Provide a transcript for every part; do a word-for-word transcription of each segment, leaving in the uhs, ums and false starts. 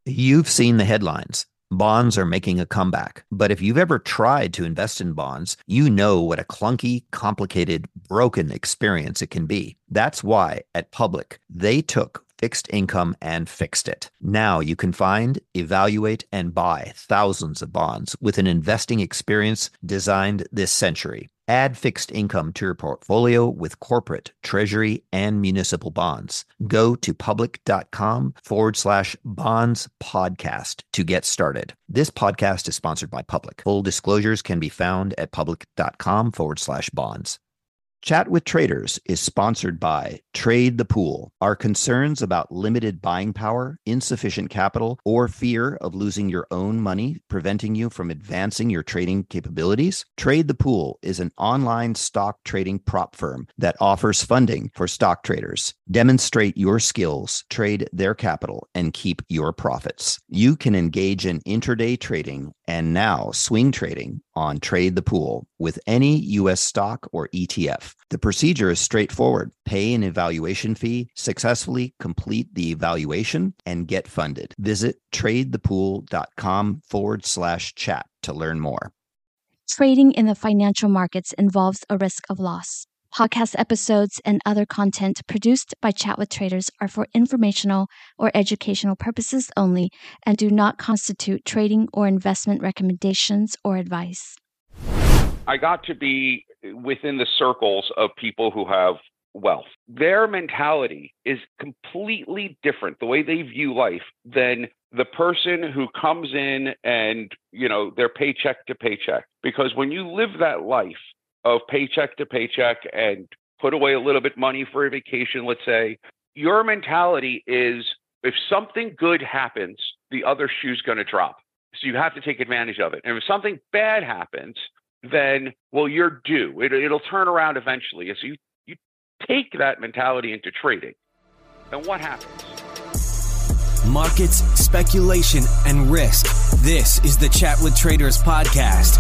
You've seen the headlines. Bonds are making a comeback. But if you've ever tried to invest in bonds, you know what a clunky, complicated, broken experience it can be. That's why at Public, they took fixed income and fixed it. Now you can find, evaluate, and buy thousands of bonds with an investing experience designed this century. Add fixed income to your portfolio with corporate, treasury, and municipal bonds. Go to public.com forward slash bonds podcast to get started. This podcast is sponsored by Public. Full disclosures can be found at public.com forward slash bonds. Chat with Traders is sponsored by Trade the Pool. Are concerns about limited buying power, insufficient capital, or fear of losing your own money preventing you from advancing your trading capabilities? Trade the Pool is an online stock trading prop firm that offers funding for stock traders. Demonstrate your skills, trade their capital, and keep your profits. You can engage in intraday trading and now swing trading on Trade the Pool with any U S stock or E T F. The procedure is straightforward. Pay an evaluation fee, successfully complete the evaluation, and get funded. Visit tradethepool.com forward slash chat to learn more. Trading in the financial markets involves a risk of loss. Podcast episodes and other content produced by Chat with Traders are for informational or educational purposes only and do not constitute trading or investment recommendations or advice. I got to be within the circles of people who have wealth. Their mentality is completely different, the way they view life, than the person who comes in and, you know, they're paycheck to paycheck. Because when you live that life of paycheck to paycheck and put away a little bit money for a vacation, let's say, your mentality is if something good happens, the other shoe's going to drop. So you have to take advantage of it. And if something bad happens, then, well, you're due. It, it'll turn around eventually. So you, you take that mentality into trading. And what happens? Markets, speculation, and risk. This is the Chat with Traders podcast.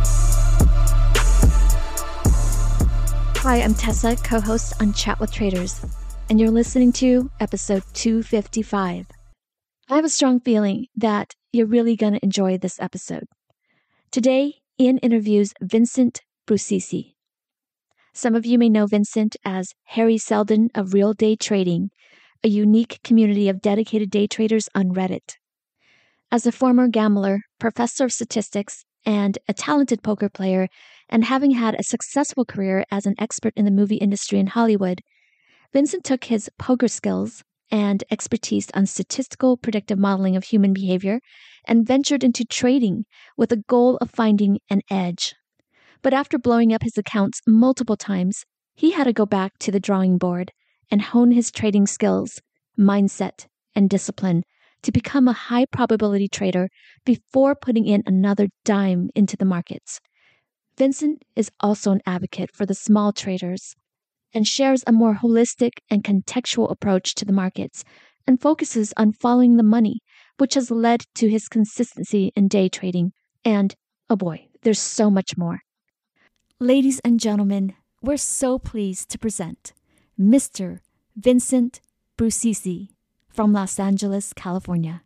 Hi, I'm Tessa, co-host on Chat with Traders, and you're listening to episode two fifty-five. I have a strong feeling that you're really going to enjoy this episode. Today, Ian interviews Vincent Bruzzese. Some of you may know Vincent as Harry Seldon of Real Day Trading, a unique community of dedicated day traders on Reddit. As a former gambler, professor of statistics, and a talented poker player, and having had a successful career as an expert in the movie industry in Hollywood, Vincent took his poker skills and expertise on statistical predictive modeling of human behavior and ventured into trading with the goal of finding an edge. But after blowing up his accounts multiple times, he had to go back to the drawing board and hone his trading skills, mindset, and discipline to become a high-probability trader before putting in another dime into the markets. Vincent is also an advocate for the small traders and shares a more holistic and contextual approach to the markets and focuses on following the money, which has led to his consistency in day trading. And, oh boy, there's so much more. Ladies and gentlemen, we're so pleased to present Mister Vincent Bruzzese from Los Angeles, California.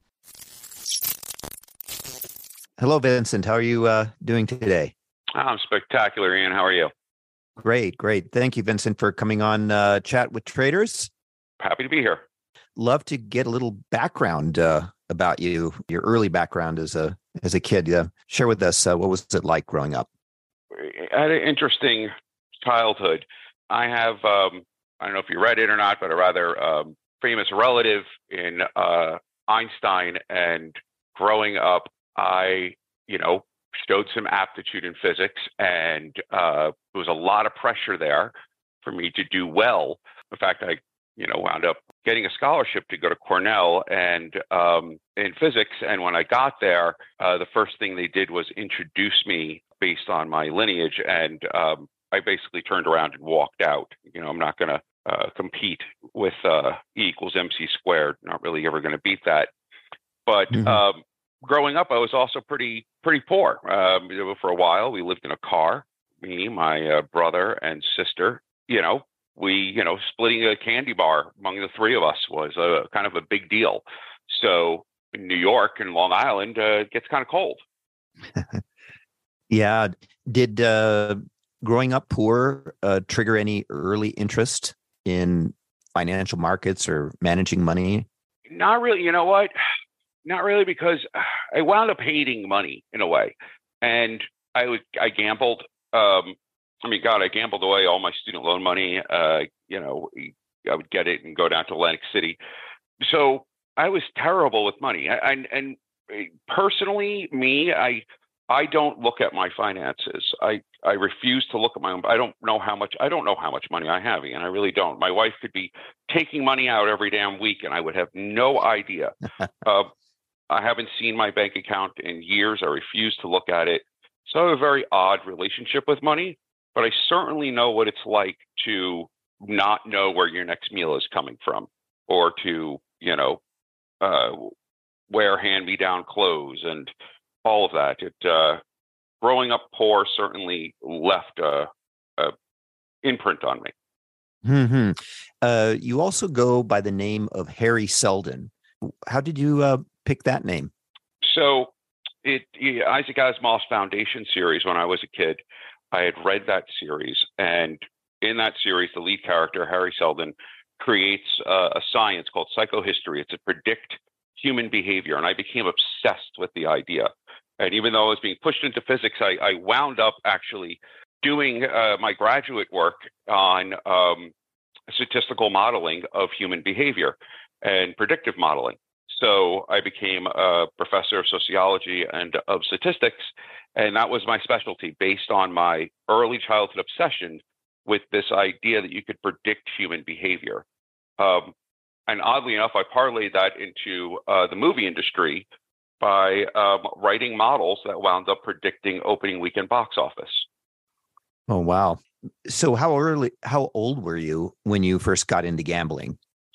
Hello, Vincent. How are you uh, doing today? I'm spectacular, Ian. How are you? Great, great. Thank you, Vincent, for coming on uh, Chat with Traders. Happy to be here. Love to get a little background uh, about you, your early background as a as a kid. Uh, share with us, uh, what was it like growing up? I had an interesting childhood. I have, um, I don't know if you read it or not, but a rather um, famous relative in uh, Einstein. And growing up, I, you know, showed some aptitude in physics, and uh, there was a lot of pressure there for me to do well. In fact, I, you know, wound up getting a scholarship to go to Cornell and um, in physics. And when I got there, uh, the first thing they did was introduce me based on my lineage. And um, I basically turned around and walked out. You know, I'm not going to uh, compete with uh, E equals M C squared. Not really ever going to beat that. But mm-hmm. um, growing up, I was also pretty pretty poor. Um, for a while, we lived in a car. Me, my uh, brother, and sister. You know, we you know splitting a candy bar among the three of us was a kind of a big deal. So in New York and Long Island, uh, it gets kind of cold. Yeah. Did uh, growing up poor uh, trigger any early interest in financial markets or managing money? Not really. You know what? Not really, because I wound up hating money in a way, and I would I gambled. Um, I mean, God, I gambled away all my student loan money. Uh, you know, I would get it and go down to Atlantic City. So I was terrible with money. I, I, and personally, me, I I don't look at my finances. I, I refuse to look at my own. I don't know how much. I don't know how much money I have, and I really don't. My wife could be taking money out every damn week, and I would have no idea. uh, I haven't seen my bank account in years. I refuse to look at it. So I have a very odd relationship with money, but I certainly know what it's like to not know where your next meal is coming from, or to, you know, uh, wear hand-me-down clothes and all of that. It uh, growing up poor certainly left a, a imprint on me. Mm-hmm. Uh, you also go by the name of Harry Seldon. How did you uh, pick that name? So, it yeah, Isaac Asimov's Foundation series. When I was a kid, I had read that series, and in that series, the lead character Harry Seldon creates uh, a science called psychohistory. It's to predict human behavior, and I became obsessed with the idea. And even though I was being pushed into physics, I, I wound up actually doing uh, my graduate work on um, statistical modeling of human behavior and predictive modeling. So I became a professor of sociology and of statistics, and that was my specialty based on my early childhood obsession with this idea that you could predict human behavior. Um, and oddly enough, I parlayed that into uh, the movie industry by um, writing models that wound up predicting opening weekend box office. Oh, wow. So how early, how old were you when you first got into gambling?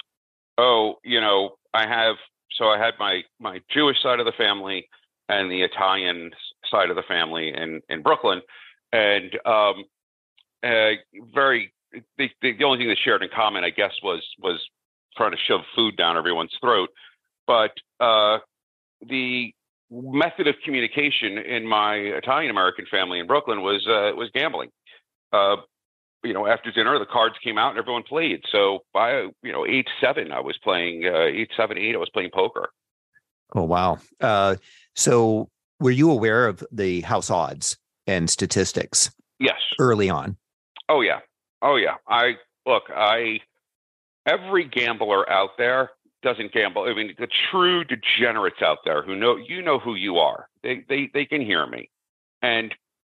Oh, you know, I have, so I had my, my Jewish side of the family and the Italian side of the family in, in Brooklyn. And um, uh, very, the, the only thing they shared in common, I guess, was, was trying to shove food down everyone's throat. But uh, the method of communication in my Italian American family in Brooklyn was uh, was gambling. Uh, you know, after dinner, the cards came out and everyone played. So by you know age seven, I was playing uh, age seven, eight. I was playing poker. Oh wow! Uh, so were you aware of the house odds and statistics? Yes. Early on. Oh yeah. Oh yeah. I look. I every gambler out there doesn't gamble. I mean, the true degenerates out there who know, you know who you are. They they they can hear me, and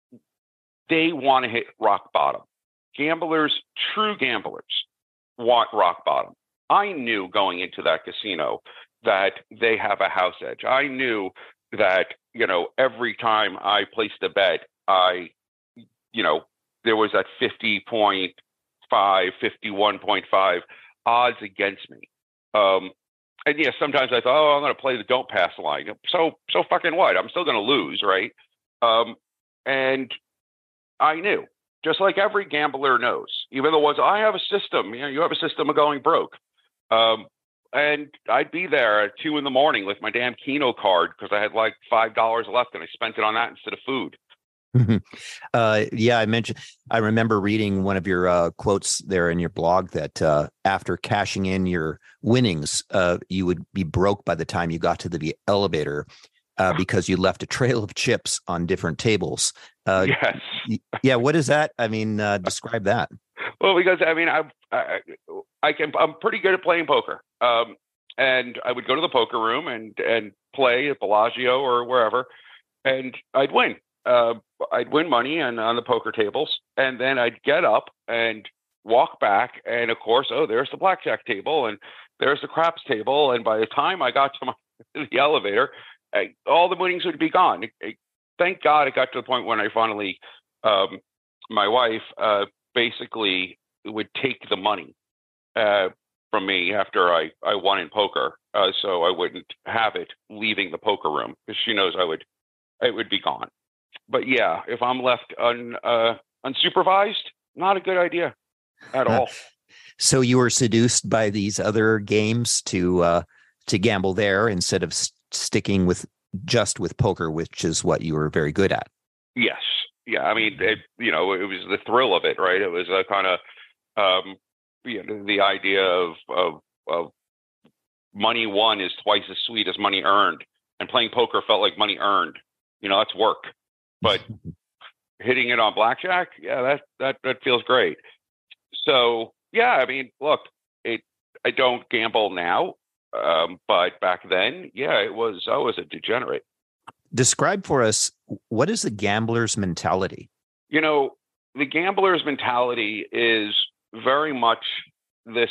they want to hit rock bottom. Gamblers, true gamblers, want rock bottom. I knew going into that casino that they have a house edge. I knew that, you know, every time I placed a bet, I, you know, there was that fifty point five, fifty-one point five odds against me. Um, and yeah, sometimes I thought, oh, I'm going to play the don't pass line. So, so fucking what? I'm still going to lose, right? Um, and I knew, just like every gambler knows, even though it was, I have a system, you know, you have a system of going broke. Um, and I'd be there at two in the morning with my damn Keno card because I had like five dollars left and I spent it on that instead of food. uh, yeah, I mentioned, I remember reading one of your uh, quotes there in your blog that uh, after cashing in your winnings, uh, you would be broke by the time you got to the elevator uh, because you left a trail of chips on different tables. Uh, yes. Yeah. What is that? I mean, uh, describe that. Well, because I mean, I, I, I can, I'm pretty good at playing poker. Um, and I would go to the poker room and, and play at Bellagio or wherever, and I'd win. Uh, I'd win money and on the poker tables, and then I'd get up and walk back. And of course, oh, there's the blackjack table and there's the craps table. And by the time I got to my, the elevator, I, all the winnings would be gone. It, it, thank God it got to the point when I finally, um, my wife uh, basically would take the money uh, from me after I, I won in poker. Uh, so I wouldn't have it leaving the poker room because she knows I would, it would be gone. But yeah, if I'm left un, uh, unsupervised, not a good idea at all. So you were seduced by these other games to uh, to gamble there instead of sticking with just with poker, which is what you were very good at. Yes. Yeah. I mean, it, you know, it was the thrill of it, right? It was a kind of, um, you know, the idea of, of, of money won is twice as sweet as money earned. And playing poker felt like money earned. You know, that's work. But hitting it on blackjack, yeah, that that that feels great. So yeah, I mean, look, it I don't gamble now, um, but back then, yeah, it was I was a degenerate. Describe for us, what is the gambler's mentality? You know, the gambler's mentality is very much this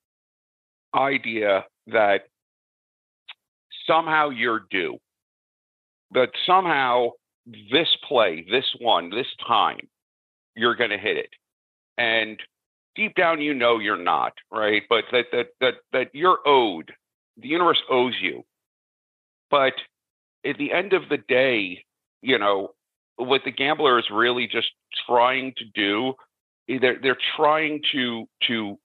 idea that somehow you're due, that somehow this play, this one, this time, you're going to hit it. And deep down, you know you're not, right? But that that that that you're owed. The universe owes you. But at the end of the day, you know, what the gambler is really just trying to do, they're they're trying to to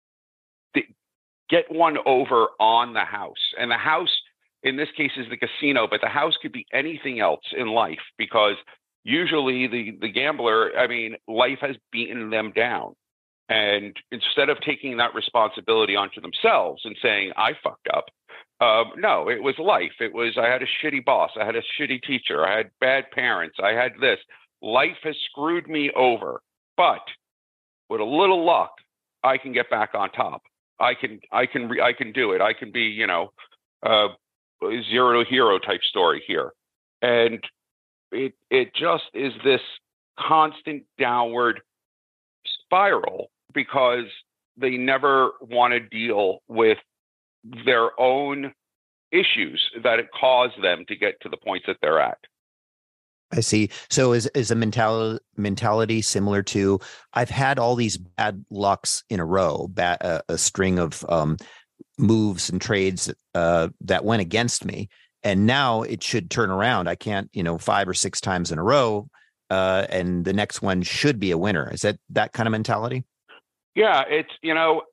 get one over on the house. And the house, in this case, is the casino, but the house could be anything else in life, because usually the, the gambler, I mean, life has beaten them down. And instead of taking that responsibility onto themselves and saying, I fucked up, um, no, it was life. It was, I had a shitty boss. I had a shitty teacher. I had bad parents. I had this. Life has screwed me over. But with a little luck, I can get back on top. I can, I can, re- I can do it. I can be, you know, uh, zero to hero type story here. And it, it just is this constant downward spiral, because they never want to deal with their own issues that it caused them to get to the points that they're at. I see. So is is a mentality mentality similar to, I've had all these bad lucks in a row, bad, uh, a string of um, moves and trades uh, that went against me, and now it should turn around. I can't, you know, five or six times in a row, uh, and the next one should be a winner. Is that that kind of mentality? Yeah, it's, you know,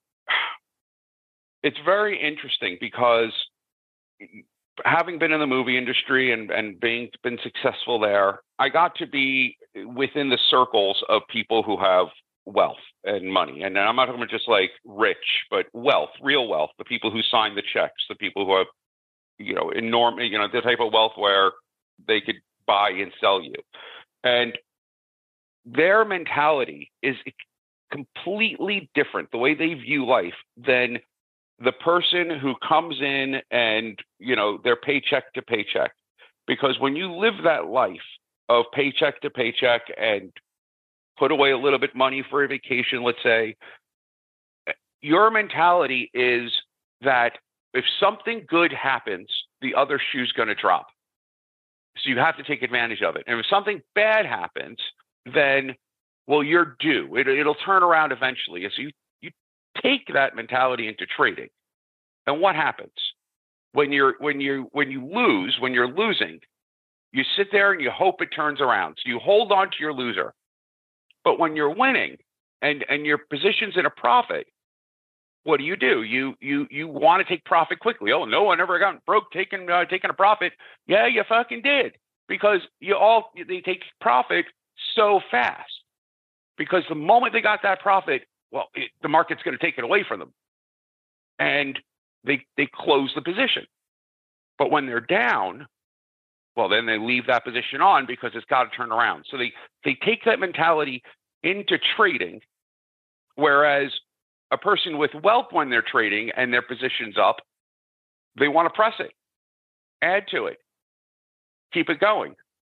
it's very interesting, because having been in the movie industry and, and being been successful there, I got to be within the circles of people who have wealth and money. And I'm not talking about just like rich, but wealth, real wealth, the people who sign the checks, the people who have, you know, enormous, you know, the type of wealth where they could buy and sell you. And their mentality is completely different, the way they view life, than the person who comes in and, you know, they're paycheck to paycheck. Because when you live that life of paycheck to paycheck and put away a little bit money for a vacation, let's say, your mentality is that if something good happens, the other shoe's going to drop. So you have to take advantage of it. And if something bad happens, then, well, you're due. It, it'll turn around eventually. So you, you take that mentality into trading. And what happens? When you're when you when you lose, when you're losing, you sit there and you hope it turns around. So you hold on to your loser. But when you're winning and, and your position's in a profit, what do you do? You you you want to take profit quickly. Oh, no one ever got broke taking uh, taking a profit. Yeah, you fucking did. Because you all they take profit so fast. Because the moment they got that profit, well, it, the market's going to take it away from them. And they they close the position. But when they're down, well, then they leave that position on because it's got to turn around. So they, they take that mentality into trading, whereas a person with wealth, when they're trading and their position's up, they want to press it, add to it, keep it going.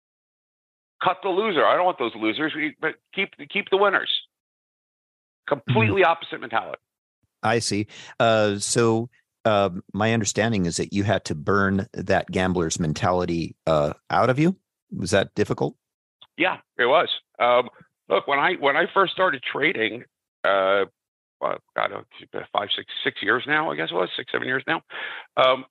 Cut the loser. I don't want those losers, but keep keep the winners. Completely opposite mentality. I see. Uh, so uh, my understanding is that you had to burn that gambler's mentality uh, out of you. Was that difficult? Yeah, it was. Um, look, when I when I first started trading, uh, well, God, five, six, six years now, I guess it was six, seven years now. Um,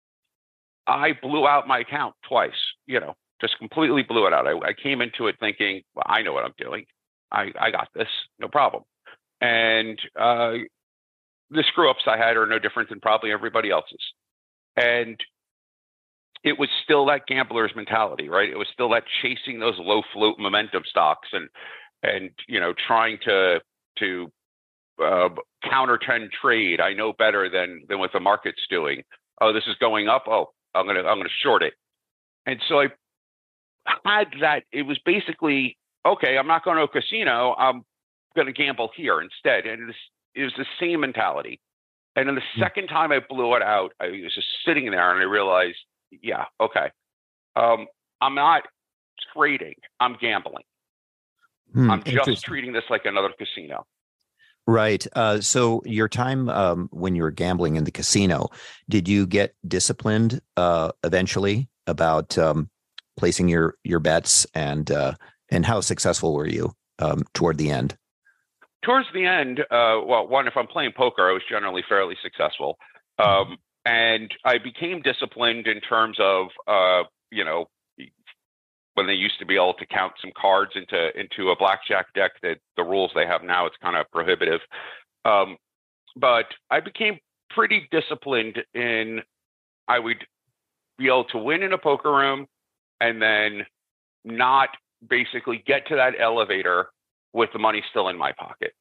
I blew out my account twice. You know, just completely blew it out. I, I came into it thinking, well, I know what I'm doing. I, I got this, no problem. And uh, the screw ups I had are no different than probably everybody else's. And it was still that gambler's mentality, right? It was still that chasing those low float momentum stocks and, and, you know, trying to, to uh, counter trend trade. I know better than, than what the market's doing. Oh, this is going up. Oh, I'm going to, I'm going to short it. And so I had that. It was basically, okay, I'm not going to a casino. I'm going to gamble here instead. And it was, it was the same mentality. And then the mm-hmm. second time I blew it out, I was just sitting there and I realized, yeah, okay. Um, I'm not trading. I'm gambling. Hmm, I'm just treating this like another casino. Right. Uh, so your time um, when you were gambling in the casino, did you get disciplined uh, eventually about um, placing your your bets, and uh, and how successful were you um, toward the end? Towards the end, uh, well, one, if I'm playing poker, I was generally fairly successful. Um, and I became disciplined in terms of, uh, you know, when they used to be able to count some cards into into a blackjack deck, that the rules they have now, it's kind of prohibitive. Um, but I became pretty disciplined in, I would be able to win in a poker room and then not basically get to that elevator with the money still in my pocket.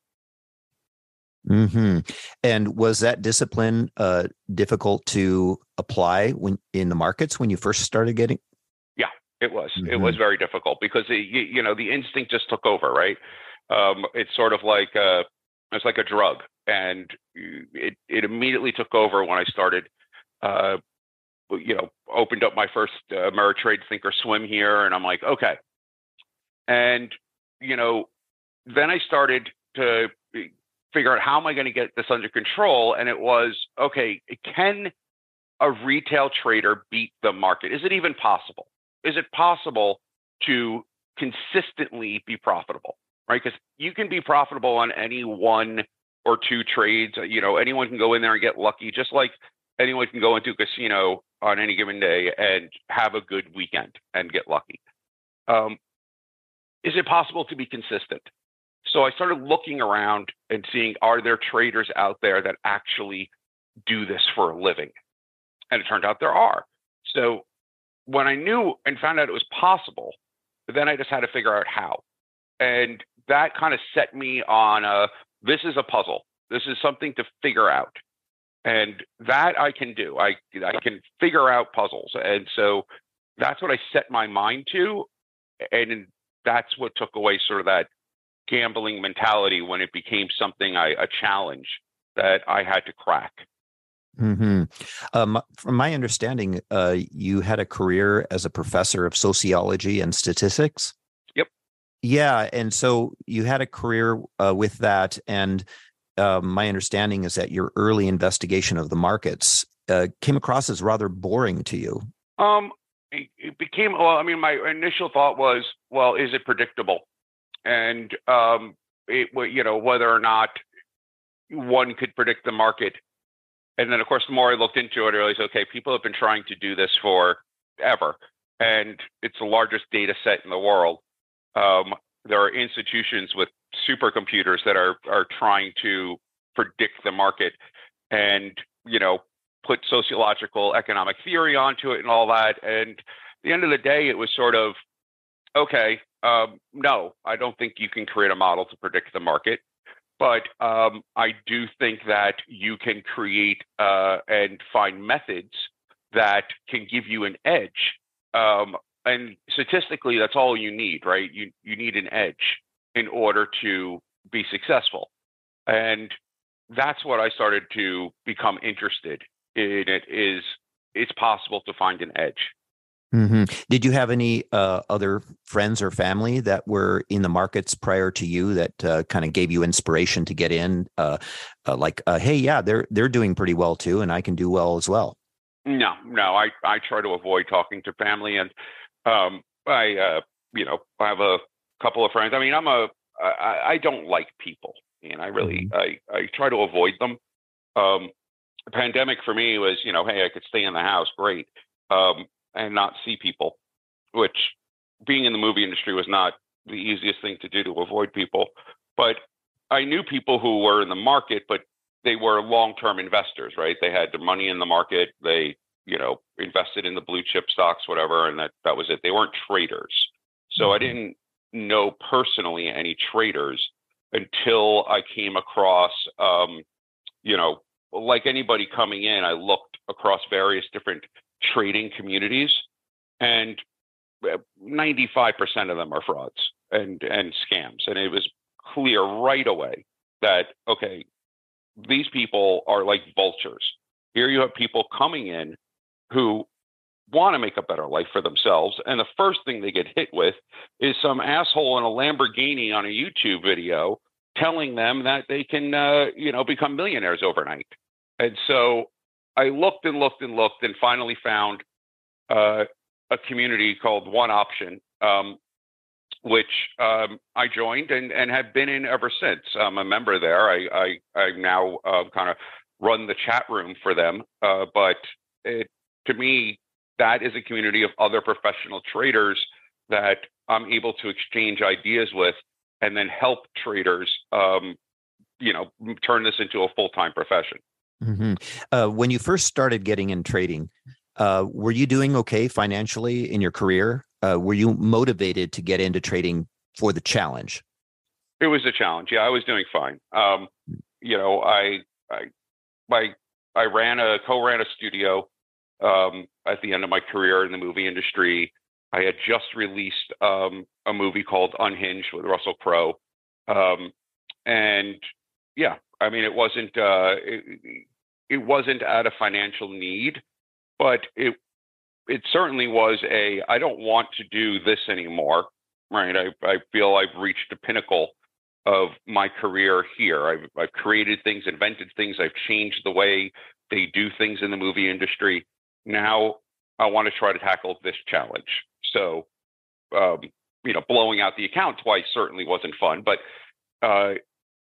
Mm-hmm. And was that discipline uh, difficult to apply when in the markets when you first started getting? Yeah, it was. Mm-hmm. It was very difficult because it, you, you know, the instinct just took over, right? Um, it's sort of like a, it's like a drug, and it it immediately took over when I started. Uh, you know, opened up my first uh, Ameritrade Thinkorswim here, and I'm like, okay, and you know. Then I started to figure out how am I going to get this under control? And it was, okay, can a retail trader beat the market? Is it even possible? Is it possible to consistently be profitable, right? Because you can be profitable on any one or two trades. You know, anyone can go in there and get lucky, just like anyone can go into a casino on any given day and have a good weekend and get lucky. Um, is it possible to be consistent? So I started looking around and seeing, are there traders out there that actually do this for a living? And it turned out there are. So when I knew and found out it was possible, then I just had to figure out how. And that kind of set me on a, this is a puzzle. This is something to figure out. And that I can do. I, I can figure out puzzles. And so that's what I set my mind to. And that's what took away sort of that gambling mentality when it became something I, a challenge that I had to crack. Mm-hmm. Um, from my understanding, uh, you had a career as a professor of sociology and statistics. Yep. Yeah, and so you had a career uh, with that, and uh, my understanding is that your early investigation of the markets uh, came across as rather boring to you. Um, it, it became well. I mean, my initial thought was, well, is it predictable? And, um, it, you know, whether or not one could predict the market. And then, of course, the more I looked into it, I realized, okay, people have been trying to do this for ever. And it's the largest data set in the world. Um, there are institutions with supercomputers that are, are trying to predict the market and, you know, put sociological economic theory onto it and all that. And at the end of the day, it was sort of, okay, um, no, I don't think you can create a model to predict the market, but um, I do think that you can create uh, and find methods that can give you an edge. Um, and statistically, that's all you need, right? You you need an edge in order to be successful. And that's what I started to become interested in. It is it's possible to find an edge. Mm-hmm. Did you have any uh, other friends or family that were in the markets prior to you that uh, kind of gave you inspiration to get in? Uh, uh, like, uh, hey, yeah, they're they're doing pretty well too, and I can do well as well. No, no, I, I try to avoid talking to family, and um, I uh, you know I have a couple of friends. I mean, I'm a I, I don't like people, and I really mm-hmm. I I try to avoid them. Um, the pandemic for me was, you know, hey, I could stay in the house, great. Um, and not see people, which being in the movie industry was not the easiest thing to do to avoid people. But I knew people who were in the market, but they were long-term investors, right? They had their money in the market. They you know, invested in the blue chip stocks, whatever, and that that was it. They weren't traders. So mm-hmm. I didn't know personally any traders until I came across, um, you know, like anybody coming in, I looked across various different trading communities, and ninety-five percent of them are frauds and, and scams. And it was clear right away that, okay, these people are like vultures. Here you have people coming in who want to make a better life for themselves. And the first thing they get hit with is some asshole in a Lamborghini on a YouTube video telling them that they can, uh, you know, become millionaires overnight. And so I looked and looked and looked and finally found uh, a community called One Option, um, which um, I joined and, and have been in ever since. I'm a member there. I, I, I now uh, kind of run the chat room for them. Uh, but it, to me, that is a community of other professional traders that I'm able to exchange ideas with and then help traders, um, you know, turn this into a full-time profession. Mm-hmm. Uh, when you first started getting in trading, uh, were you doing okay financially in your career? Uh, were you motivated to get into trading for the challenge? It was a challenge. Yeah, I was doing fine. Um, you know, I, I, my, I ran a co-ran a studio um, at the end of my career in the movie industry. I had just released um, a movie called Unhinged with Russell Crowe, um, and yeah, I mean, it wasn't uh, it, it wasn't out of financial need, but it it certainly was a I don't want to do this anymore. Right? I I feel I've reached the pinnacle of my career here. I've I've created things, invented things. I've changed the way they do things in the movie industry. Now I want to try to tackle this challenge. So, um, you know, blowing out the account twice certainly wasn't fun, but uh,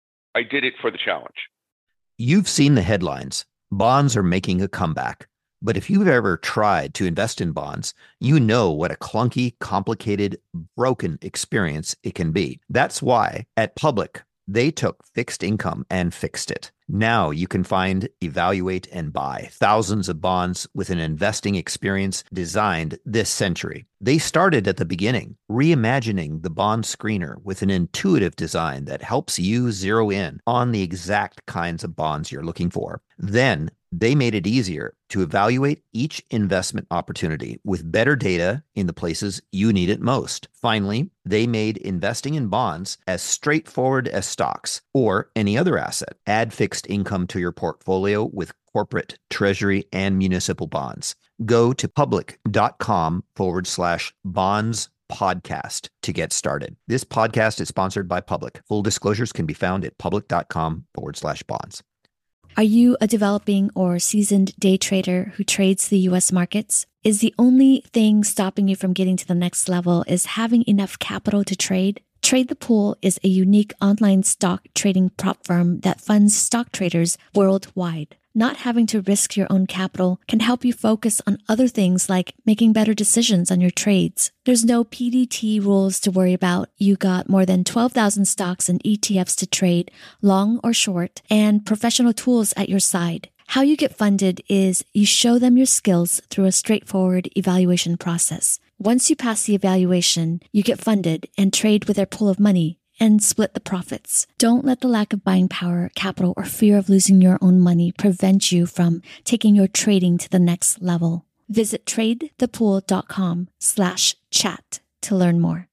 I did it for the challenge. You've seen the headlines. Bonds are making a comeback. But if you've ever tried to invest in bonds, you know what a clunky, complicated, broken experience it can be. That's why at Public, they took fixed income and fixed it. Now you can find, evaluate, and buy thousands of bonds with an investing experience designed this century. They started at the beginning, reimagining the bond screener with an intuitive design that helps you zero in on the exact kinds of bonds you're looking for. Then they made it easier to evaluate each investment opportunity with better data in the places you need it most. Finally, they made investing in bonds as straightforward as stocks or any other asset. Add fixed income to your portfolio with corporate, treasury, and municipal bonds. Go to public.com forward slash bonds podcast to get started. This podcast is sponsored by Public. Full disclosures can be found at public.com forward slash bonds. Are you a developing or seasoned day trader who trades the U S markets? Is the only thing stopping you from getting to the next level is having enough capital to trade? Trade the Pool is a unique online stock trading prop firm that funds stock traders worldwide. Not having to risk your own capital can help you focus on other things like making better decisions on your trades. There's no P D T rules to worry about. You got more than twelve thousand stocks and E T Fs to trade, long or short, and professional tools at your side. How you get funded is you show them your skills through a straightforward evaluation process. Once you pass the evaluation, you get funded and trade with their pool of money and split the profits. Don't let the lack of buying power, capital, or fear of losing your own money prevent you from taking your trading to the next level. Visit tradethepool.com slash chat to learn more.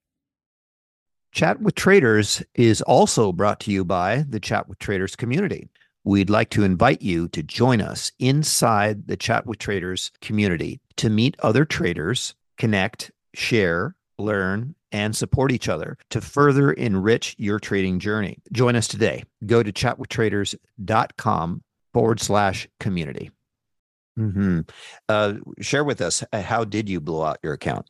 Chat with Traders is also brought to you by the Chat with Traders community. We'd like to invite you to join us inside the Chat with Traders community to meet other traders, connect, share, learn, and support each other to further enrich your trading journey. Join us today. Go to chatwithtraders.com forward slash community. Mm-hmm. Uh, share with us, how did you blow out your account?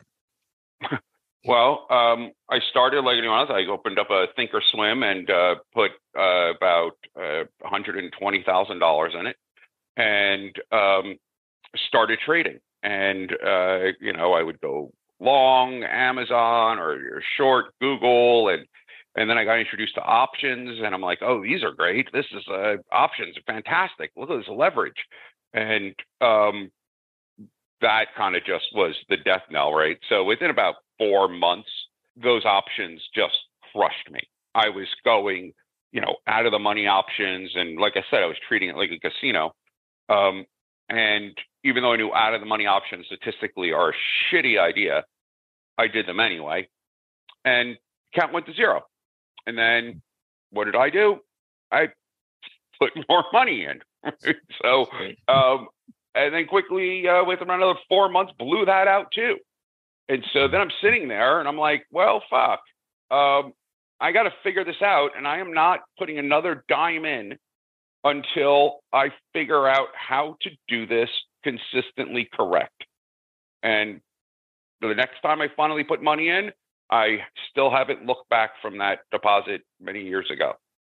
Well, um, I started like anyone else. I opened up a Thinkorswim and uh, put uh, about uh, one hundred twenty thousand dollars in it and um, started trading. And, uh, you know, I would go long Amazon or short Google, and and then I got introduced to options, and I'm like, oh, these are great. This is uh, options are fantastic. Look at this leverage, and um, that kind of just was the death knell, right? So within about four months, those options just crushed me. I was going, you know, out of the money options. And like I said, I was treating it like a casino. Um, and even though I knew out of the money options statistically are a shitty idea, I did them anyway. And account went to zero. And then what did I do? I put more money in. so, um, and then quickly, uh, within another four months, blew that out too. And so then I'm sitting there and I'm like, well, fuck. Um, I got to figure this out. And I am not putting another dime in until I figure out how to do this consistently correct. And the next time I finally put money in, I still haven't looked back from that deposit many years ago.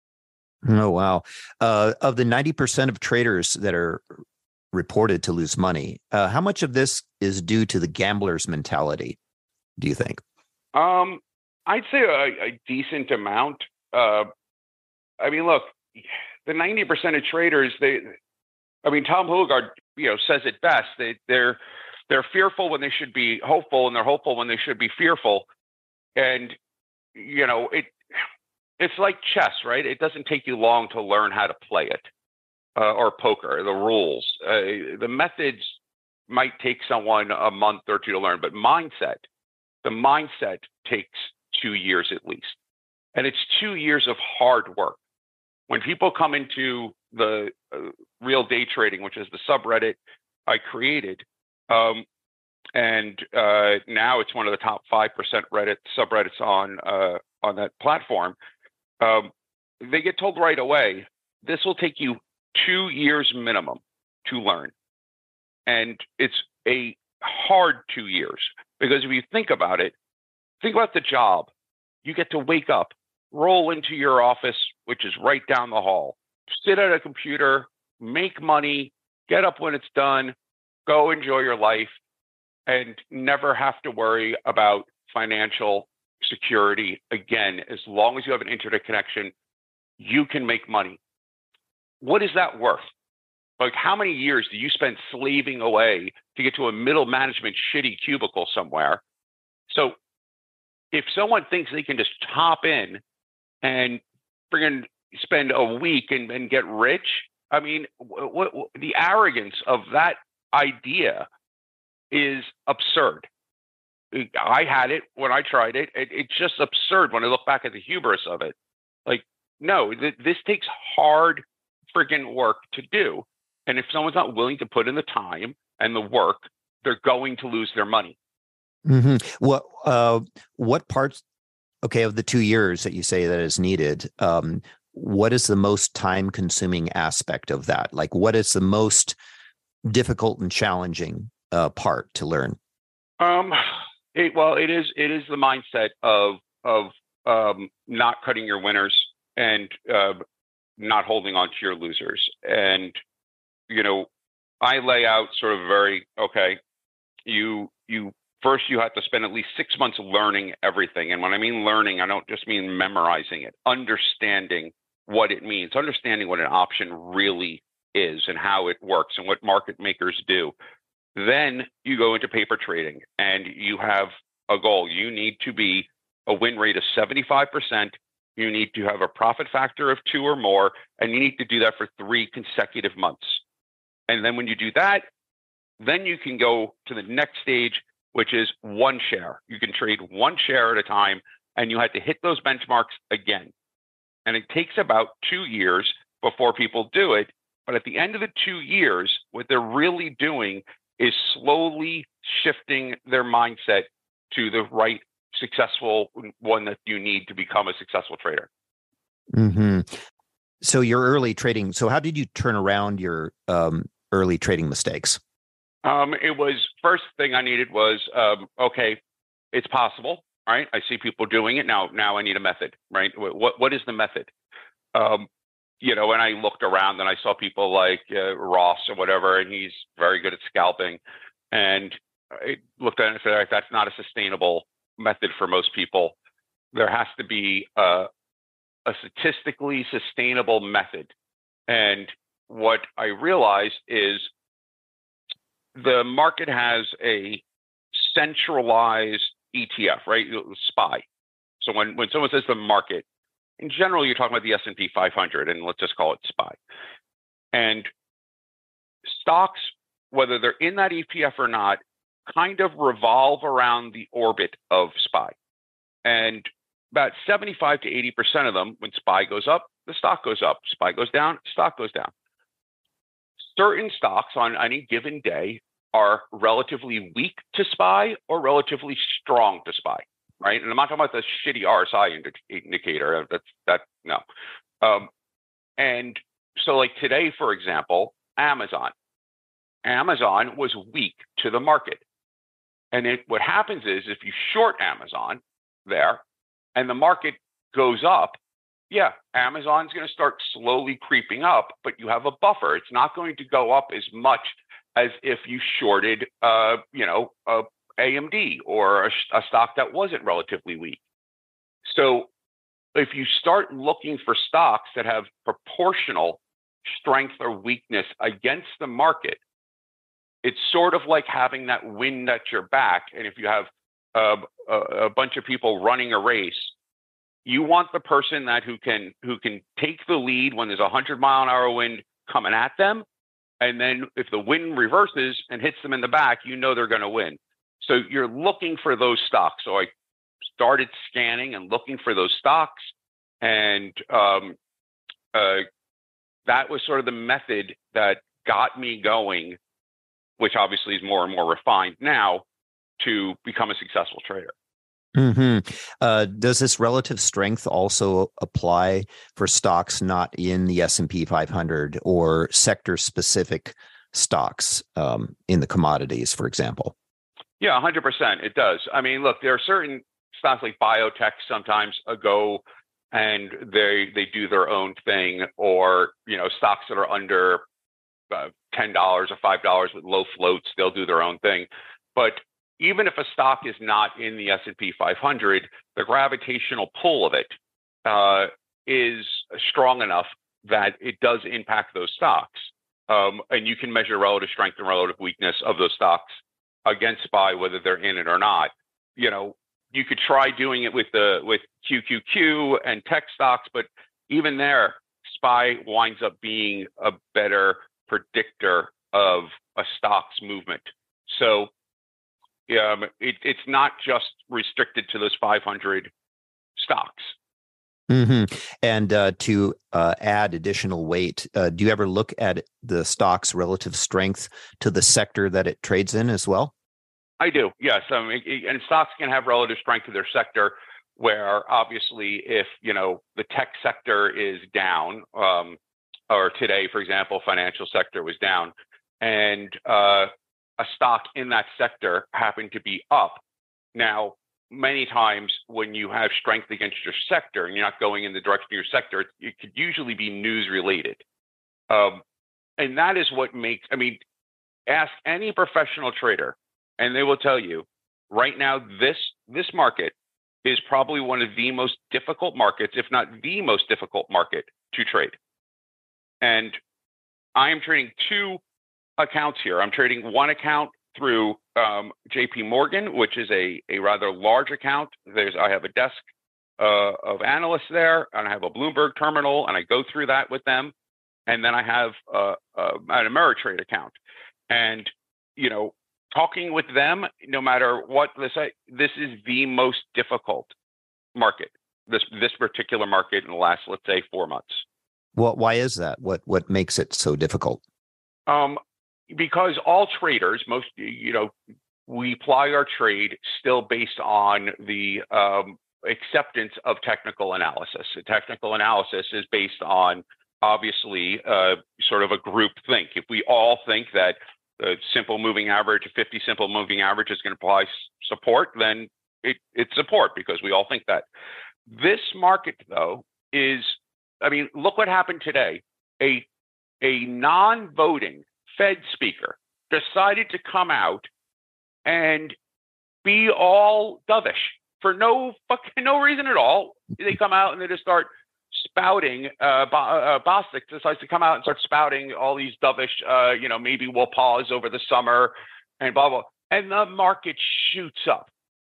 Oh, wow. Uh, of the ninety percent of traders that are reported to lose money, uh, how much of this is due to the gambler's mentality, do you think? Um, I'd say a, a decent amount. Uh, I mean, look, the ninety percent of traders, they, I mean, Tom Hougaard, you know, says it best. They, they're, they're fearful when they should be hopeful, and they're hopeful when they should be fearful. And, you know, it, it's like chess, right? It doesn't take you long to learn how to play it, uh, or poker, the rules. Uh, the methods might take someone a month or two to learn, but mindset, the mindset takes two years at least. And it's two years of hard work. When people come into the uh, Real Day Trading, which is the subreddit I created, um, and uh, now it's one of the top five percent Reddit subreddits on uh, on that platform, um, they get told right away, this will take you two years minimum to learn. And it's a hard two years because if you think about it, think about the job. You get to wake up, roll into your office, which is right down the hall, sit at a computer, make money, get up when it's done, go enjoy your life, and never have to worry about financial security again. As long as you have an internet connection, you can make money. What is that worth? Like, how many years do you spend slaving away to get to a middle management shitty cubicle somewhere? So if someone thinks they can just hop in and friggin' spend a week and, and get rich, I mean, what, what, the arrogance of that idea is absurd. I had it when I tried it. it. It's just absurd when I look back at the hubris of it. Like, no, th- this takes hard friggin' work to do. And if someone's not willing to put in the time and the work, they're going to lose their money. Mm-hmm. What, uh, what parts, okay, of the two years that you say that is needed, um, what is the most time-consuming aspect of that? Like, what is the most difficult and challenging uh, part to learn? Um, it, well, it is it is the mindset of of um, not cutting your winners and uh, not holding on to your losers. And you know, I lay out sort of very okay. You you first you have to spend at least six months learning everything. And when I mean learning, I don't just mean memorizing it. Understanding what it means, understanding what an option really is and how it works and what market makers do. Then you go into paper trading and you have a goal. You need to be a win rate of seventy-five percent. You need to have a profit factor of two or more, and you need to do that for three consecutive months. And then when you do that, then you can go to the next stage, which is one share. You can trade one share at a time, and you have to hit those benchmarks again. And it takes about two years before people do it. But at the end of the two years, what they're really doing is slowly shifting their mindset to the right successful one that you need to become a successful trader. Mm-hmm. So your early trading, so how did you turn around your um, early trading mistakes? Um, it was, first thing I needed was, um, okay, it's possible, right? I see people doing it. Now, now I need a method, right? What, what is the method? Um, you know, and I looked around and I saw people like uh, Ross or whatever, and he's very good at scalping. And I looked at it and said, all right, that's not a sustainable method for most people. There has to be a, a statistically sustainable method. And what I realized is the market has a centralized E T F, right? S P Y. So when, when someone says the market, in general, you're talking about the S and P five hundred, and let's just call it S P Y. And stocks, whether they're in that E T F or not, kind of revolve around the orbit of S P Y. And about seventy-five to eighty percent of them, when S P Y goes up, the stock goes up. S P Y goes down, stock goes down. Certain stocks on any given day are relatively weak to S P Y or relatively strong to S P Y, right? And I'm not talking about the shitty R S I indi- indicator. That's that no. Um, and so, like today, for example, Amazon. Amazon was weak to the market, and it, what happens is if you short Amazon there, and the market goes up, yeah, Amazon's going to start slowly creeping up, but you have a buffer. It's not going to go up as much as if you shorted, uh, you know, uh, A M D or a, a stock that wasn't relatively weak. So if you start looking for stocks that have proportional strength or weakness against the market, it's sort of like having that wind at your back. And if you have uh, a, a bunch of people running a race, you want the person that who can who can take the lead when there's a hundred mile an hour wind coming at them, and then if the wind reverses and hits them in the back, you know they're going to win. So you're looking for those stocks. So I started scanning and looking for those stocks, and um, uh, that was sort of the method that got me going, which obviously is more and more refined now, to become a successful trader. Mm-hmm. Uh, does this relative strength also apply for stocks not in the S and P five hundred or sector-specific stocks um, in the commodities, for example? Yeah, one hundred percent. It does. I mean, look, there are certain stocks like biotech sometimes go and they they do their own thing, or you know, stocks that are under uh, ten dollars or five dollars with low floats, they'll do their own thing. But even if a stock is not in the S and P five hundred, the gravitational pull of it uh, is strong enough that it does impact those stocks. Um, and you can measure relative strength and relative weakness of those stocks against S P Y, whether they're in it or not. You know, you could try doing it with the with Q Q Q and tech stocks, but even there, S P Y winds up being a better predictor of a stock's movement. So Um, it, it's not just restricted to those five hundred stocks. Mm-hmm. And uh, to uh, add additional weight, uh, do you ever look at the stock's relative strength to the sector that it trades in as well? I do, yes. I mean, and stocks can have relative strength to their sector, where obviously if, you know, the tech sector is down, um, or today, for example, financial sector was down, and uh, a stock in that sector happened to be up. Now, many times when you have strength against your sector and you're not going in the direction of your sector, it, it could usually be news related. Um, and that is what makes, I mean, ask any professional trader and they will tell you right now, this, this market is probably one of the most difficult markets, if not the most difficult market to trade. And I am trading two accounts here. I'm trading one account through um, J P Morgan, which is a, a rather large account. There's I have a desk uh, of analysts there, and I have a Bloomberg terminal, and I go through that with them. And then I have uh, uh, an Ameritrade account. And, you know, talking with them, no matter what they say, this is the most difficult market, this this particular market in the last, let's say, four months. Well, why is that? What what makes it so difficult? Um, because all traders, most, you know, we ply our trade still based on the um, acceptance of technical analysis. The technical analysis is based on, obviously, uh, sort of a group think. If we all think that the simple moving average, fifty simple moving average is going to apply support, then it, it's support because we all think that. This market, though, is, I mean, look what happened today. A, a non-voting Fed speaker decided to come out and be all dovish for no fucking no reason at all. They come out and they just start spouting, uh, Bo- uh, Bostic decides to come out and start spouting all these dovish, uh, you know, maybe we'll pause over the summer and blah, blah. And the market shoots up.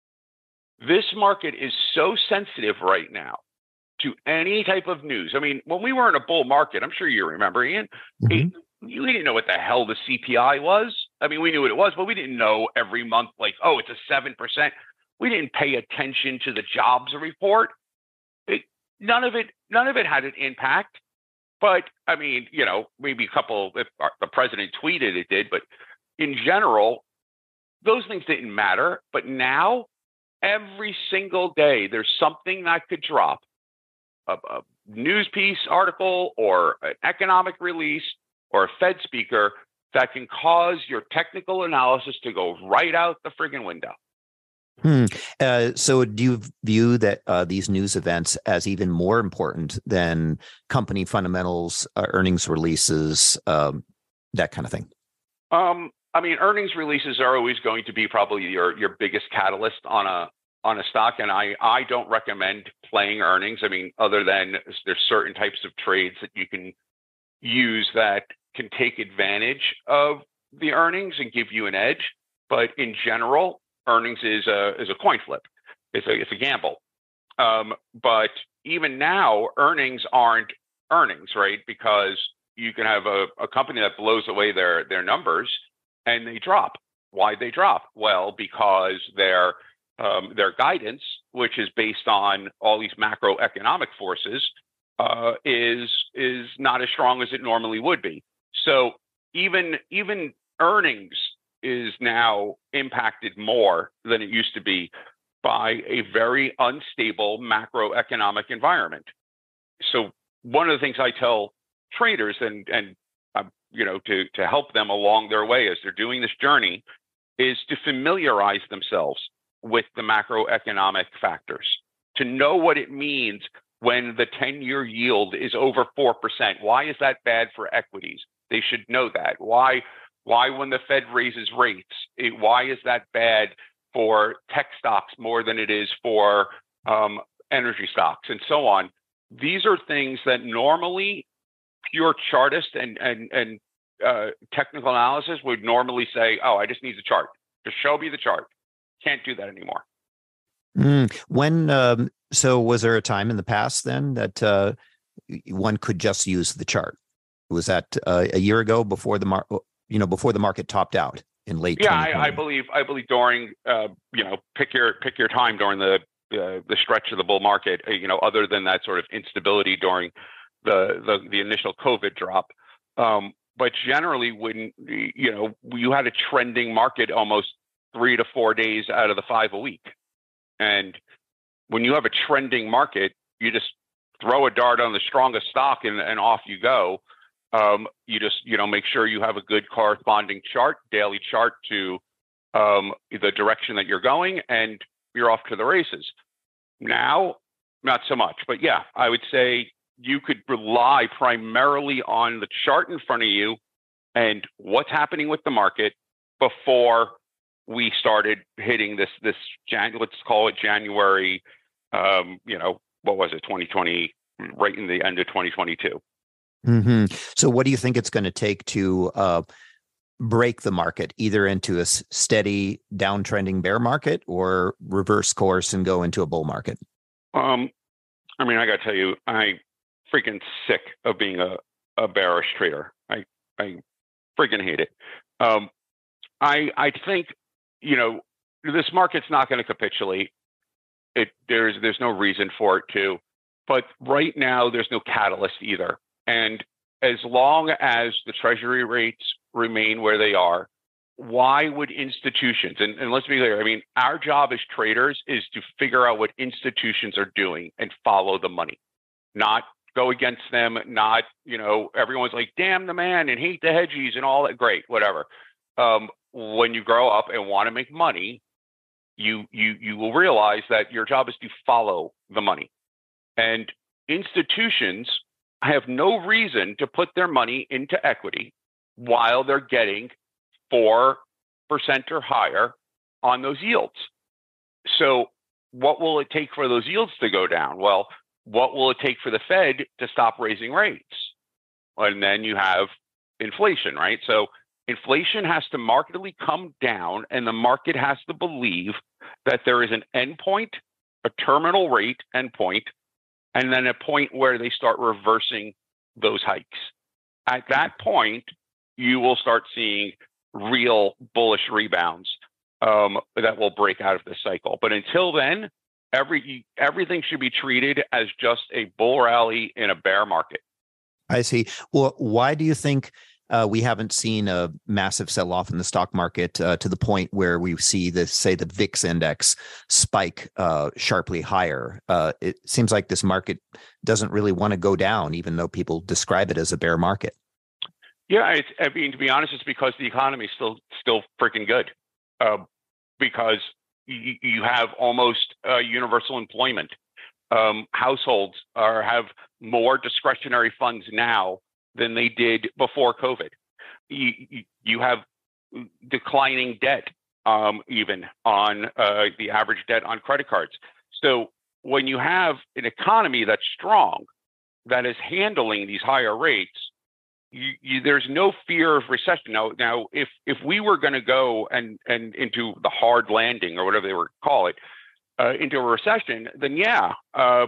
This market is so sensitive right now to any type of news. I mean, when we were in a bull market, I'm sure you remember, Ian, Mm-hmm. it, we didn't know what the hell the C P I was. I mean, we knew what it was, but we didn't know every month, like, oh, it's a seven percent. We didn't pay attention to the jobs report. It, none of it, none of it had an impact. But I mean, you know, maybe a couple, if the president tweeted it did, but in general, those things didn't matter. But now, every single day, there's something that could drop, a, a news piece, article, or an economic release, or a Fed speaker that can cause your technical analysis to go right out the friggin' window. Hmm. Uh, so do you view that uh, these news events as even more important than company fundamentals, uh, earnings releases, um, that kind of thing? Um, I mean, earnings releases are always going to be probably your your biggest catalyst on a on a stock, and I I don't recommend playing earnings. I mean, other than there's certain types of trades that you can use that can take advantage of the earnings and give you an edge. But in general, earnings is a is a coin flip. It's a it's a gamble. Um, but even now, earnings aren't earnings, right? Because you can have a, a company that blows away their their numbers and they drop. Why they drop? Well, because their um, their guidance, which is based on all these macroeconomic forces, uh, is is not as strong as it normally would be. So even even earnings is now impacted more than it used to be by a very unstable macroeconomic environment. So one of the things I tell traders and and um, you know to to help them along their way as they're doing this journey is to familiarize themselves with the macroeconomic factors, to know what it means when the ten-year yield is over four percent. Why is that bad for equities? They should know that. Why why when the Fed raises rates, it, why is that bad for tech stocks more than it is for um, energy stocks and so on? These are things that normally pure chartist and and and uh, technical analysis would normally say, "Oh, I just need the chart. Just show me the chart." Can't do that anymore. Mm. When um, so, was there a time in the past then that uh, one could just use the chart? Was that uh, a year ago before the mar- you know before the market topped out in late? Yeah, I, I believe I believe during uh, you know pick your pick your time during the uh, the stretch of the bull market. You know, other than that sort of instability during the the, the initial COVID drop. Um, but generally, when you know you had a trending market almost three to four days out of the five a week, and when you have a trending market, you just throw a dart on the strongest stock and, and off you go. Um, you just you know make sure you have a good corresponding chart, daily chart to um, the direction that you're going, and you're off to the races. Now, not so much, but yeah, I would say you could rely primarily on the chart in front of you and what's happening with the market before we started hitting this this Jan, let's call it January. Um, you know, what was it, twenty twenty, right in the end of twenty twenty-two. Mm-hmm. So, what do you think it's going to take to uh, break the market, either into a steady downtrending bear market or reverse course and go into a bull market? Um, I mean, I got to tell you, I freaking sick of being a, a bearish trader. I I freaking hate it. Um, I I think you know this market's not going to capitulate. It there's there's no reason for it to, but right now there's no catalyst either. And as long as the treasury rates remain where they are, why would institutions, and, and let's be clear, I mean, our job as traders is to figure out what institutions are doing and follow the money, not go against them, not, you know, everyone's like, damn the man and hate the hedgies and all that. Great, whatever. Um, when you grow up and want to make money, you you you will realize that your job is to follow the money. And institutions have no reason to put their money into equity while they're getting four percent or higher on those yields. So what will it take for those yields to go down? Well, what will it take for the Fed to stop raising rates? And then you have inflation, right? So inflation has to markedly come down, and the market has to believe that there is an endpoint, a terminal rate endpoint, and then a point where they start reversing those hikes. At that point, you will start seeing real bullish rebounds um, that will break out of the cycle. But until then, every everything should be treated as just a bull rally in a bear market. I see. Well, why do you think uh, we haven't seen a massive sell-off in the stock market uh, to the point where we see this, say, the V I X index spike uh, sharply higher? Uh, it seems like this market doesn't really want to go down, even though people describe it as a bear market. Yeah, it's, I mean, to be honest, it's because the economy is still still freaking good. Uh, because you, you have almost uh, universal employment. Um, households are have more discretionary funds now than they did before COVID. You, you, you have declining debt, um, even on uh, the average debt on credit cards. So when you have an economy that's strong, that is handling these higher rates, You, you, there's no fear of recession. Now, now, if if we were going to go and and into the hard landing or whatever they were call it, uh, into a recession, then yeah, uh,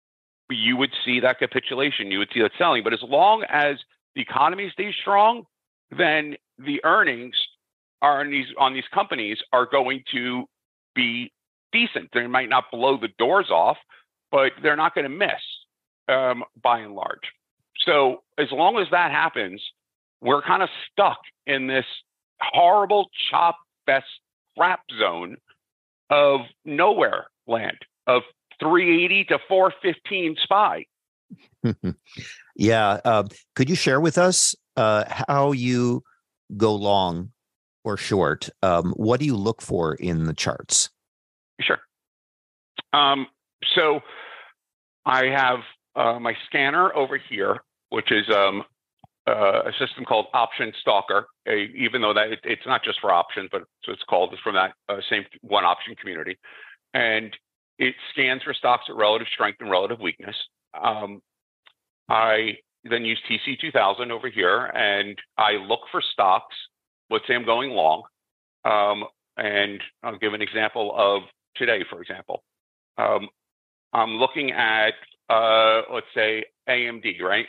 you would see that capitulation. You would see that selling. But as long as the economy stays strong, then the earnings are on these on these companies are going to be decent. They might not blow the doors off, but they're not going to miss um, by and large. So as long as that happens, we're kind of stuck in this horrible chop fest crap zone of nowhere land, of three eighty to four fifteen S P Y. Yeah. Uh, could you share with us uh, how you go long or short? Um, what do you look for in the charts? Sure. Um, so I have uh, my scanner over here, which is um, uh, a system called Option Stalker, a, even though that it, it's not just for options, but so it's called from that uh, same one option community. And it scans for stocks at relative strength and relative weakness. Um, I then use T C two thousand over here, and I look for stocks. Let's say I'm going long. Um, and I'll give an example of today, for example. Um, I'm looking at, uh, let's say, A M D, right?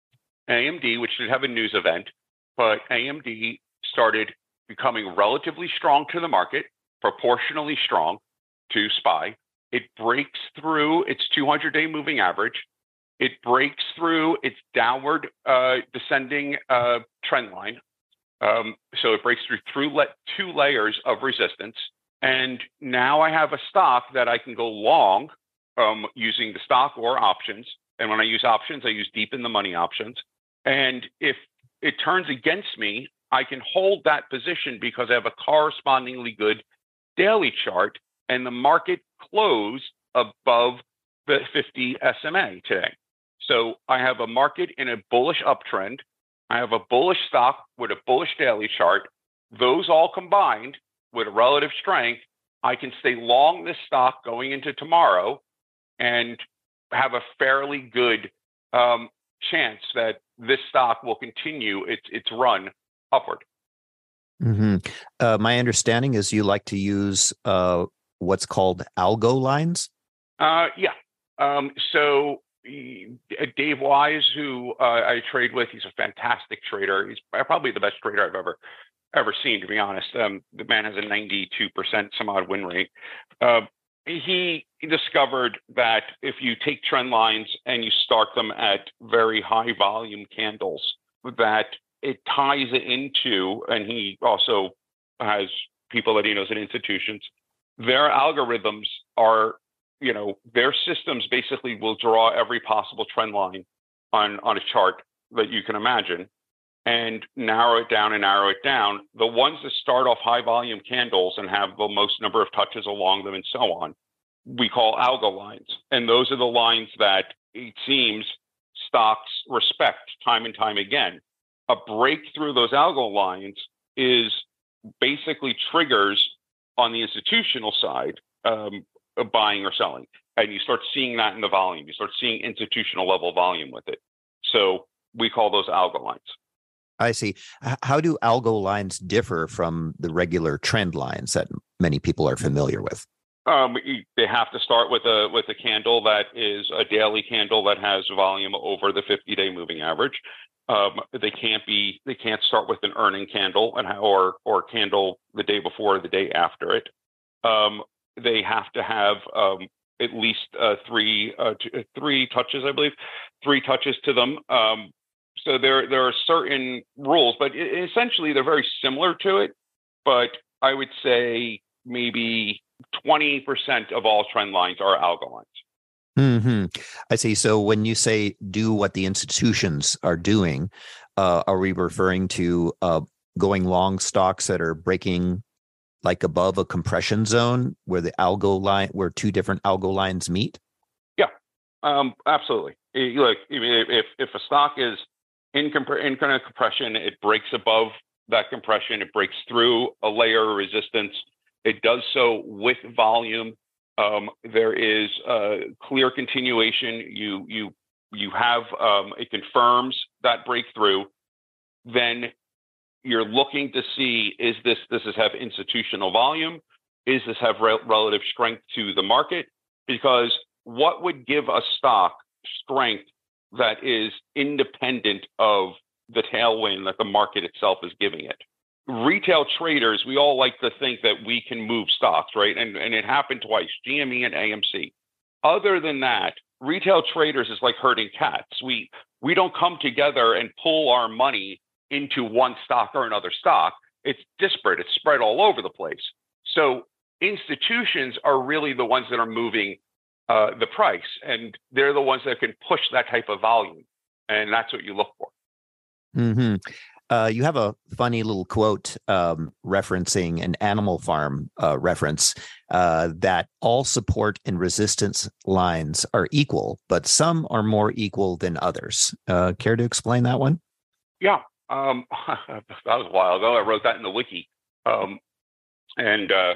A M D, which did have a news event, but A M D started becoming relatively strong to the market, proportionally strong to S P Y. It breaks through its two hundred day moving average. It breaks through its downward uh, descending uh, trend line. Um, so it breaks through through le- two layers of resistance. And now I have a stock that I can go long um, using the stock or options. And when I use options, I use deep in the money options. And if it turns against me, I can hold that position because I have a correspondingly good daily chart, and the market closed above the fifty S M A today. So I have a market in a bullish uptrend. I have a bullish stock with a bullish daily chart. Those all combined with relative strength, I can stay long this stock going into tomorrow and have a fairly good um, chance that this stock will continue its its run upward. Mm-hmm. Uh, my understanding is you like to use uh, what's called algo lines. Uh, yeah. Um, so Dave Wise, who uh, I trade with, he's a fantastic trader. He's probably the best trader I've ever ever seen, to be honest. Um, the man has a ninety-two percent some odd win rate. Uh, he discovered that if you take trend lines and you start them at very high volume candles, that it ties it into, and he also has people that he knows at institutions, their algorithms are, you know, their systems basically will draw every possible trend line on, on a chart that you can imagine and narrow it down and narrow it down. The ones that start off high volume candles and have the most number of touches along them and so on, we call algo lines. And those are the lines that it seems stocks respect time and time again. A break through those algo lines is basically triggers on the institutional side, um, uh, buying or selling. And you start seeing that in the volume. You start seeing institutional level volume with it. So we call those algo lines. I see. How do algo lines differ from the regular trend lines that many people are familiar with? Um, they have to start with a with a candle that is a daily candle that has volume over the fifty-day moving average. Um, they can't be they can't start with an earning candle and or or candle the day before or the day after it. Um, they have to have um, at least uh, three uh, t- three touches, I believe, three touches to them. Um, so there there are certain rules, but essentially they're very similar to it. But I would say maybe twenty percent of all trend lines are algo lines. Mm-hmm. I see. So when you say do what the institutions are doing, uh, are we referring to uh, going long stocks that are breaking like above a compression zone where the algo line, where two different algo lines meet? Yeah, um, absolutely. Look, if if a stock is in, comp- in kind of compression, it breaks above that compression, it breaks through a layer of resistance. It does so with volume. Um, there is a clear continuation. You you you have um, it confirms that breakthrough. Then you're looking to see, is this this is have institutional volume? Is this have re- relative strength to the market? Because what would give a stock strength that is independent of the tailwind that the market itself is giving it? Retail traders, we all like to think that we can move stocks, right? And and it happened twice, G M E and A M C. Other than that, retail traders is like herding cats. We we don't come together and pull our money into one stock or another stock. It's disparate. It's spread all over the place. So institutions are really the ones that are moving uh, the price, and they're the ones that can push that type of volume. And that's what you look for. Mm-hmm. Uh, you have a funny little quote um, referencing an Animal Farm uh, reference uh, that all support and resistance lines are equal, but some are more equal than others. Uh, care to explain that one? Yeah, um, that was a while ago. I wrote that in the wiki. Um, and uh,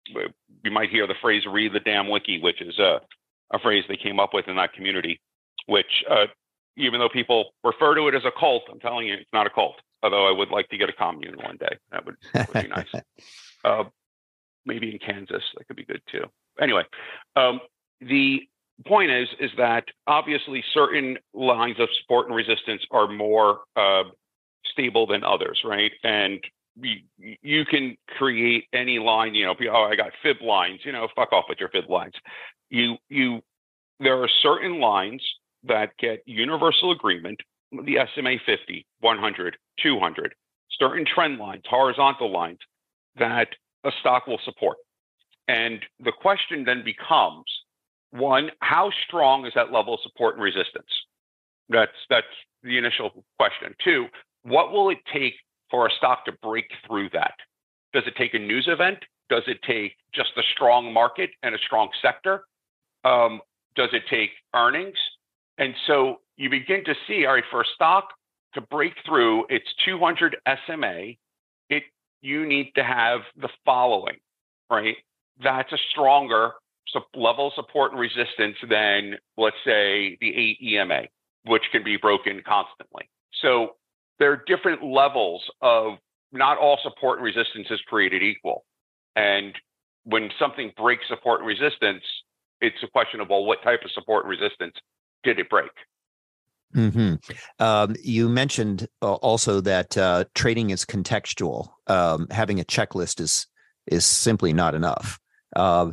you might hear the phrase "read the damn wiki," which is uh, a phrase they came up with in that community, which uh, even though people refer to it as a cult, I'm telling you, it's not a cult. Although I would like to get a commune one day. That would, that would be nice. Uh, maybe in Kansas, that could be good too. Anyway, um, the point is, is that obviously certain lines of support and resistance are more uh, stable than others, right? And you, you can create any line, you know, oh, I got fib lines, you know, fuck off with your fib lines. You, you, there are certain lines that get universal agreement, the S M A fifty, one hundred, two hundred, certain trend lines, horizontal lines that a stock will support. And the question then becomes, one, how strong is that level of support and resistance? That's that's the initial question. Two, what will it take for a stock to break through that? Does it take a news event? Does it take just a strong market and a strong sector? Um, does it take earnings? And so you begin to see, all right, for a stock to break through its two hundred S M A, it you need to have the following, right? That's a stronger level of support and resistance than, let's say, the eight E M A, which can be broken constantly. So there are different levels of, not all support and resistance is created equal. And when something breaks support and resistance, it's a question of, well, what type of support and resistance did it break? Mm-hmm. Um, you mentioned uh, also that uh, trading is contextual. Um, having a checklist is is simply not enough. Uh,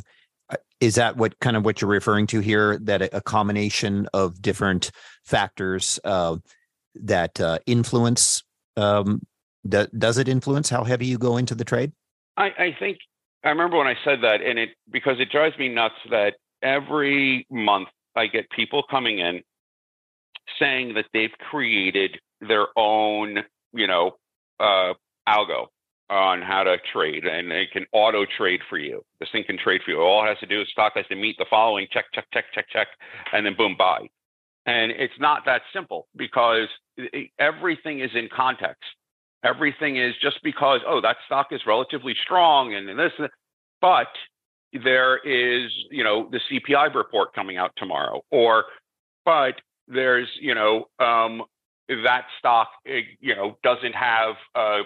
is that what kind of what you're referring to here? That a, a combination of different factors uh, that uh, influence um, d- does it influence how heavy you go into the trade? I, I think I remember when I said that, and it because it drives me nuts that every month I get people coming in saying that they've created their own, you know, uh, algo on how to trade, and it can auto trade for you. This thing can trade for you. All it has to do is stock has to meet the following, check, check, check, check, check, and then boom, buy. And it's not that simple, because it, everything is in context. Everything is just because, oh, that stock is relatively strong and this, but there is, you know, the C P I report coming out tomorrow, or, but there's, you know, um, that stock, you know, doesn't have uh,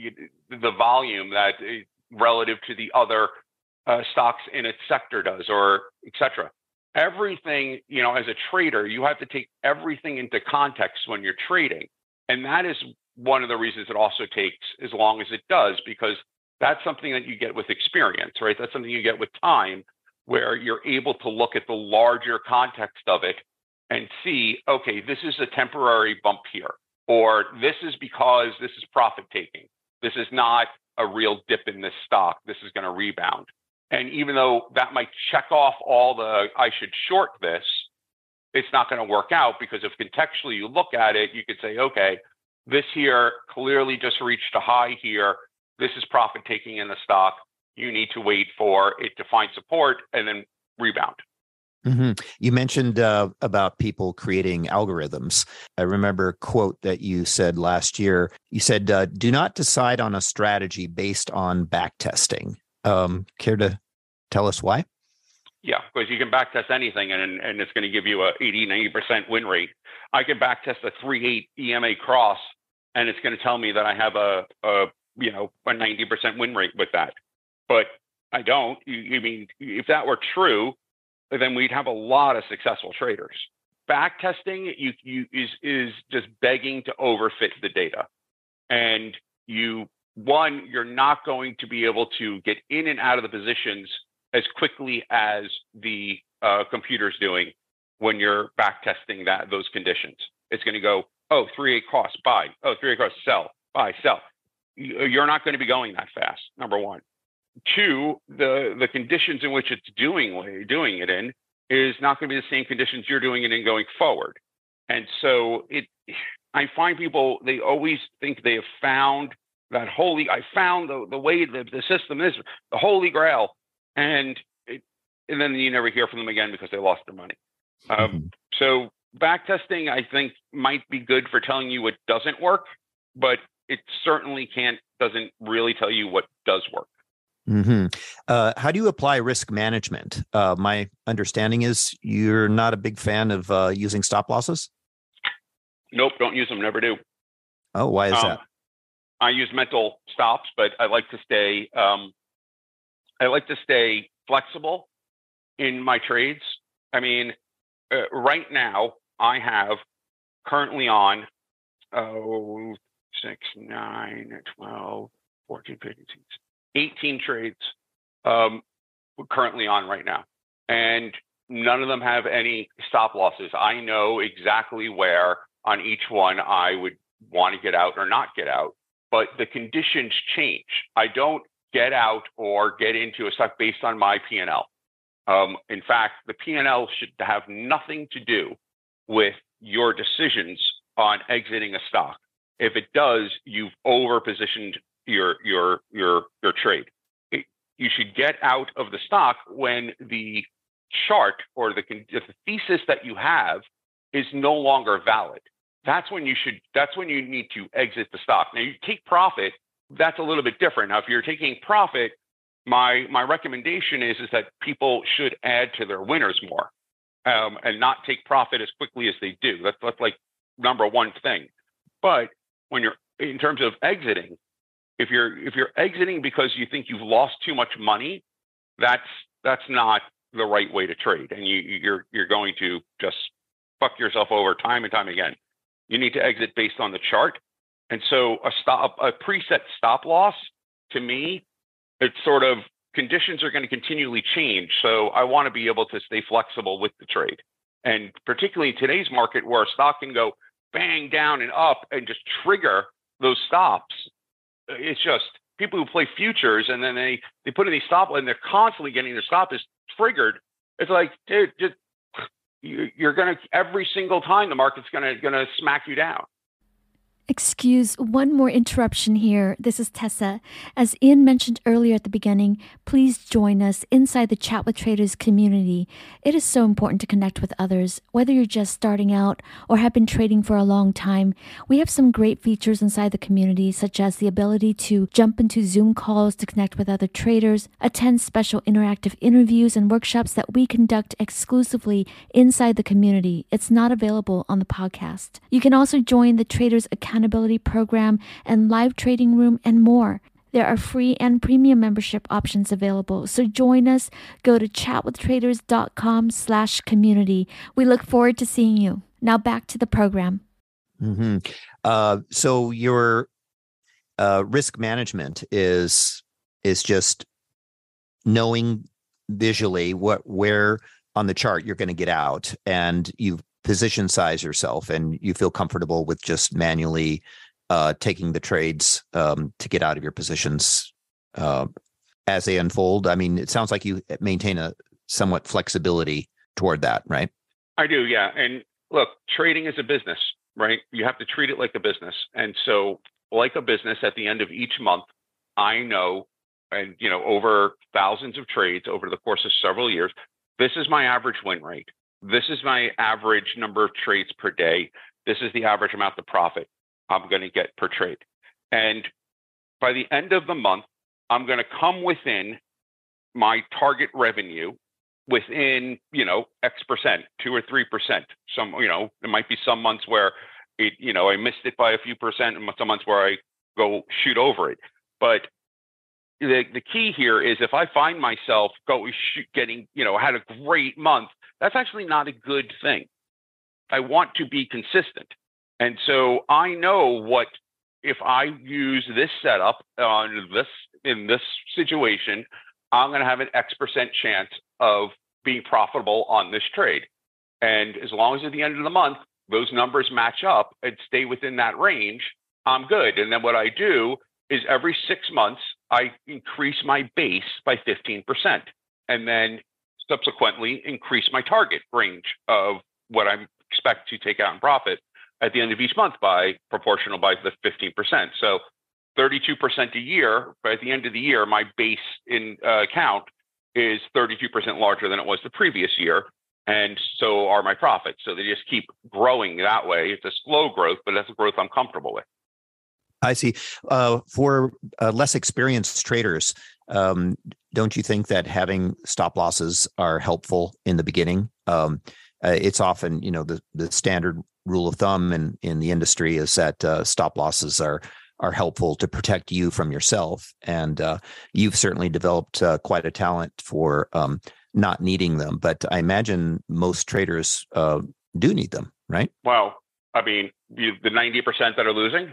the volume that relative to the other uh, stocks in its sector does, or et cetera. Everything, you know, as a trader, you have to take everything into context when you're trading. And that is one of the reasons it also takes as long as it does, because that's something that you get with experience, right? That's something you get with time, where you're able to look at the larger context of it and see, okay, this is a temporary bump here, or this is because this is profit taking. This is not a real dip in this stock. This is going to rebound. And even though that might check off all the, I should short this, it's not going to work out, because if contextually you look at it, you could say, okay, this here clearly just reached a high here. This is profit taking in the stock. You need to wait for it to find support and then rebound. Mm-hmm. You mentioned uh, about people creating algorithms. I remember a quote that you said last year. You said, uh, do not decide on a strategy based on backtesting. Um, care to tell us why? Yeah, because you can backtest anything and, and it's going to give you a eighty, ninety percent win rate. I can backtest a three eight E M A cross and it's going to tell me that I have a, a you know, a ninety percent win rate with that. But I don't. You, you mean, if that were true, then we'd have a lot of successful traders. Backtesting you, you is is just begging to overfit the data. And you, one, you're not going to be able to get in and out of the positions as quickly as the uh, computer's doing when you're backtesting that those conditions. It's going to go, oh, three eight cross, buy. Oh, three eight cross, sell, buy, sell. You're not going to be going that fast, number one. Two, the, the conditions in which it's doing, doing it in is not going to be the same conditions you're doing it in going forward. And so it, I find people, they always think they have found that holy, I found the, the way the, the system is, the holy grail. And it, and then you never hear from them again because they lost their money. Um, mm-hmm. So backtesting, I think, might be good for telling you what doesn't work, but it certainly can't, doesn't really tell you what does work. Mm-hmm. Uh, how do you apply risk management? Uh, my understanding is you're not a big fan of uh, using stop losses? Nope, don't use them, never do. Oh, why is um, that? I use mental stops, but I like to stay, um, I like to stay flexible in my trades. I mean, uh, right now I have currently on oh, six, nine, twelve, fourteen, fifteen, eighteen trades um, currently on right now. And none of them have any stop losses. I know exactly where on each one I would want to get out or not get out, but the conditions change. I don't get out or get into a stock based on my P and L. Um, in fact, the P and L should have nothing to do with your decisions on exiting a stock. If it does, you've over-positioned your your your your trade. It, you should get out of the stock when the chart or the, the thesis that you have is no longer valid. That's when you should. That's when you need to exit the stock. Now, you take profit. That's a little bit different. Now, if you're taking profit, my my recommendation is is that people should add to their winners more, um, and not take profit as quickly as they do. That's that's like number one thing. But when you're in terms of exiting, if you're if you're exiting because you think you've lost too much money, that's that's not the right way to trade, and you you're you're going to just fuck yourself over time and time again. You need to exit based on the chart. And so a stop, a preset stop loss, to me, it's sort of conditions are going to continually change. So I want to be able to stay flexible with the trade. And particularly in today's market where a stock can go bang down and up and just trigger those stops. It's just people who play futures and then they, they put in these stop and they're constantly getting their stop is triggered. It's like, dude, just you're going to, every single time the market's going to, going to smack you down. Excuse one more interruption here. This is Tessa. As Ian mentioned earlier at the beginning, please join us inside the Chat with Traders community. It is so important to connect with others, whether you're just starting out or have been trading for a long time. We have some great features inside the community, such as the ability to jump into Zoom calls to connect with other traders, attend special interactive interviews and workshops that we conduct exclusively inside the community. It's not available on the podcast. You can also join the Traders Accountability Program and live trading room and more. There are free and premium membership options available. So join us. Go to chatwithtraders.com slash community. We look forward to seeing you. Now back to the program. Mm-hmm. Uh, so your uh, risk management is is just knowing visually what where on the chart you're going to get out, and you've position size yourself, and you feel comfortable with just manually uh, taking the trades um, to get out of your positions uh, as they unfold. I mean, it sounds like you maintain a somewhat flexibility toward that, right? I do, yeah. And look, trading is a business, right? You have to treat it like a business. And so like a business, at the end of each month, I know, and you know, over thousands of trades over the course of several years, this is my average win rate. This is my average number of trades per day. This is the average amount of profit I'm going to get per trade. And by the end of the month, I'm going to come within my target revenue within, you know, X percent, two or three percent. Some, you know, there might be some months where it, you know, I missed it by a few percent, and some months where I go shoot over it. But the the key here is if I find myself go shoot, getting, you know, had a great month, that's actually not a good thing. I want to be consistent. And so I know what, if I use this setup on this, in this situation, I'm going to have an X percent chance of being profitable on this trade. And as long as at the end of the month, those numbers match up and stay within that range, I'm good. And then what I do is every six months, I increase my base by fifteen percent. And then subsequently increase my target range of what I expect to take out in profit at the end of each month by proportional by the fifteen percent. So thirty-two percent a year, but at the end of the year, my base in uh, count is thirty-two percent larger than it was the previous year. And so are my profits. So they just keep growing that way. It's a slow growth, but that's a growth I'm comfortable with. I see. Uh, for uh, less experienced traders, um, don't you think that having stop losses are helpful in the beginning? Um, uh, it's often, you know, the, the standard rule of thumb in, in the industry is that uh, stop losses are are helpful to protect you from yourself. And uh, you've certainly developed uh, quite a talent for um, not needing them. But I imagine most traders uh, do need them, right? Well, I mean, you, the ninety percent that are losing,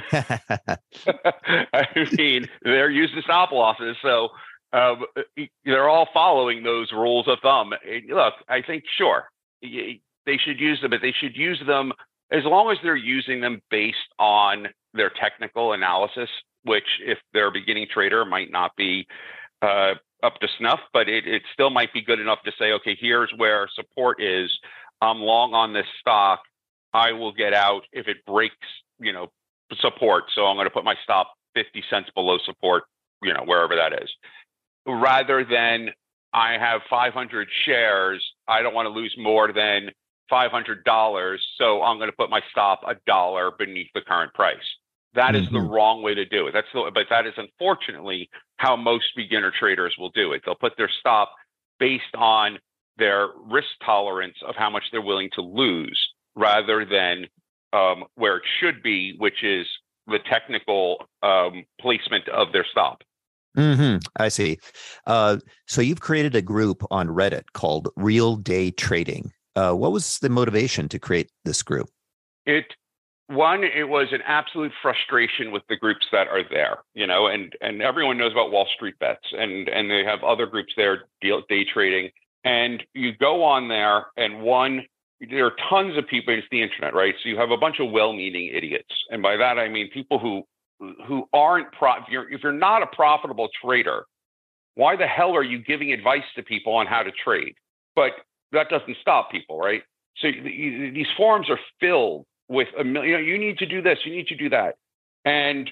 I mean, they're using stop losses. So um, they're all following those rules of thumb. Look, I think, sure, they should use them, but they should use them as long as they're using them based on their technical analysis, which if they're a beginning trader might not be uh, up to snuff, but it, it still might be good enough to say, okay, here's where support is. I'm long on this stock. I will get out if it breaks, you know, support. So I'm going to put my stop fifty cents below support, you know, wherever that is. Rather than I have five hundred shares, I don't want to lose more than five hundred dollars. So I'm going to put my stop a dollar beneath the current price. That is mm-hmm. the wrong way to do it. That's the, but that is unfortunately how most beginner traders will do it. They'll put their stop based on their risk tolerance of how much they're willing to lose, rather than um, where it should be, which is the technical um, placement of their stop. Mm-hmm. I see. Uh, so you've created a group on Reddit called Real Day Trading. Uh, what was the motivation to create this group? It one, it was an absolute frustration with the groups that are there, you know, and and everyone knows about Wall Street Bets, and and they have other groups there, deal, day trading, and you go on there, and one, there are tons of people. It's the internet, right? So you have a bunch of well-meaning idiots, and by that I mean people who who aren't pro. If you're, if you're not a profitable trader, why the hell are you giving advice to people on how to trade? But that doesn't stop people, right? So these forums are filled with a million, you know, you need to do this, you need to do that. And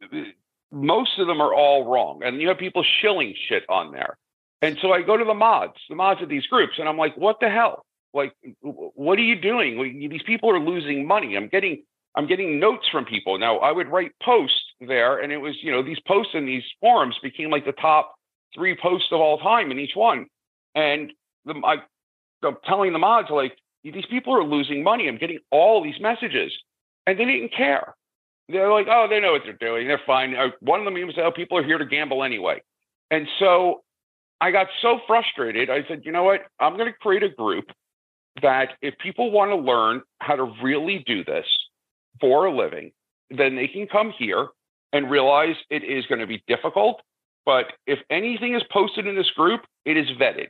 most of them are all wrong. And you have people shilling shit on there. And so I go to the mods, the mods of these groups, and I'm like, what the hell? Like, what are you doing? These people are losing money. I'm getting, I'm getting notes from people. Now, I would write posts there, and it was, you know, these posts in these forums became like the top three posts of all time in each one. And the, I, I'm telling the mods, like, these people are losing money. I'm getting all these messages, and they didn't care. They're like, oh, they know what they're doing. They're fine. One of them even said, oh, people are here to gamble anyway. And so I got so frustrated. I said, you know what? I'm going to create a group that if people want to learn how to really do this for a living, then they can come here and realize it is going to be difficult. But if anything is posted in this group, it is vetted.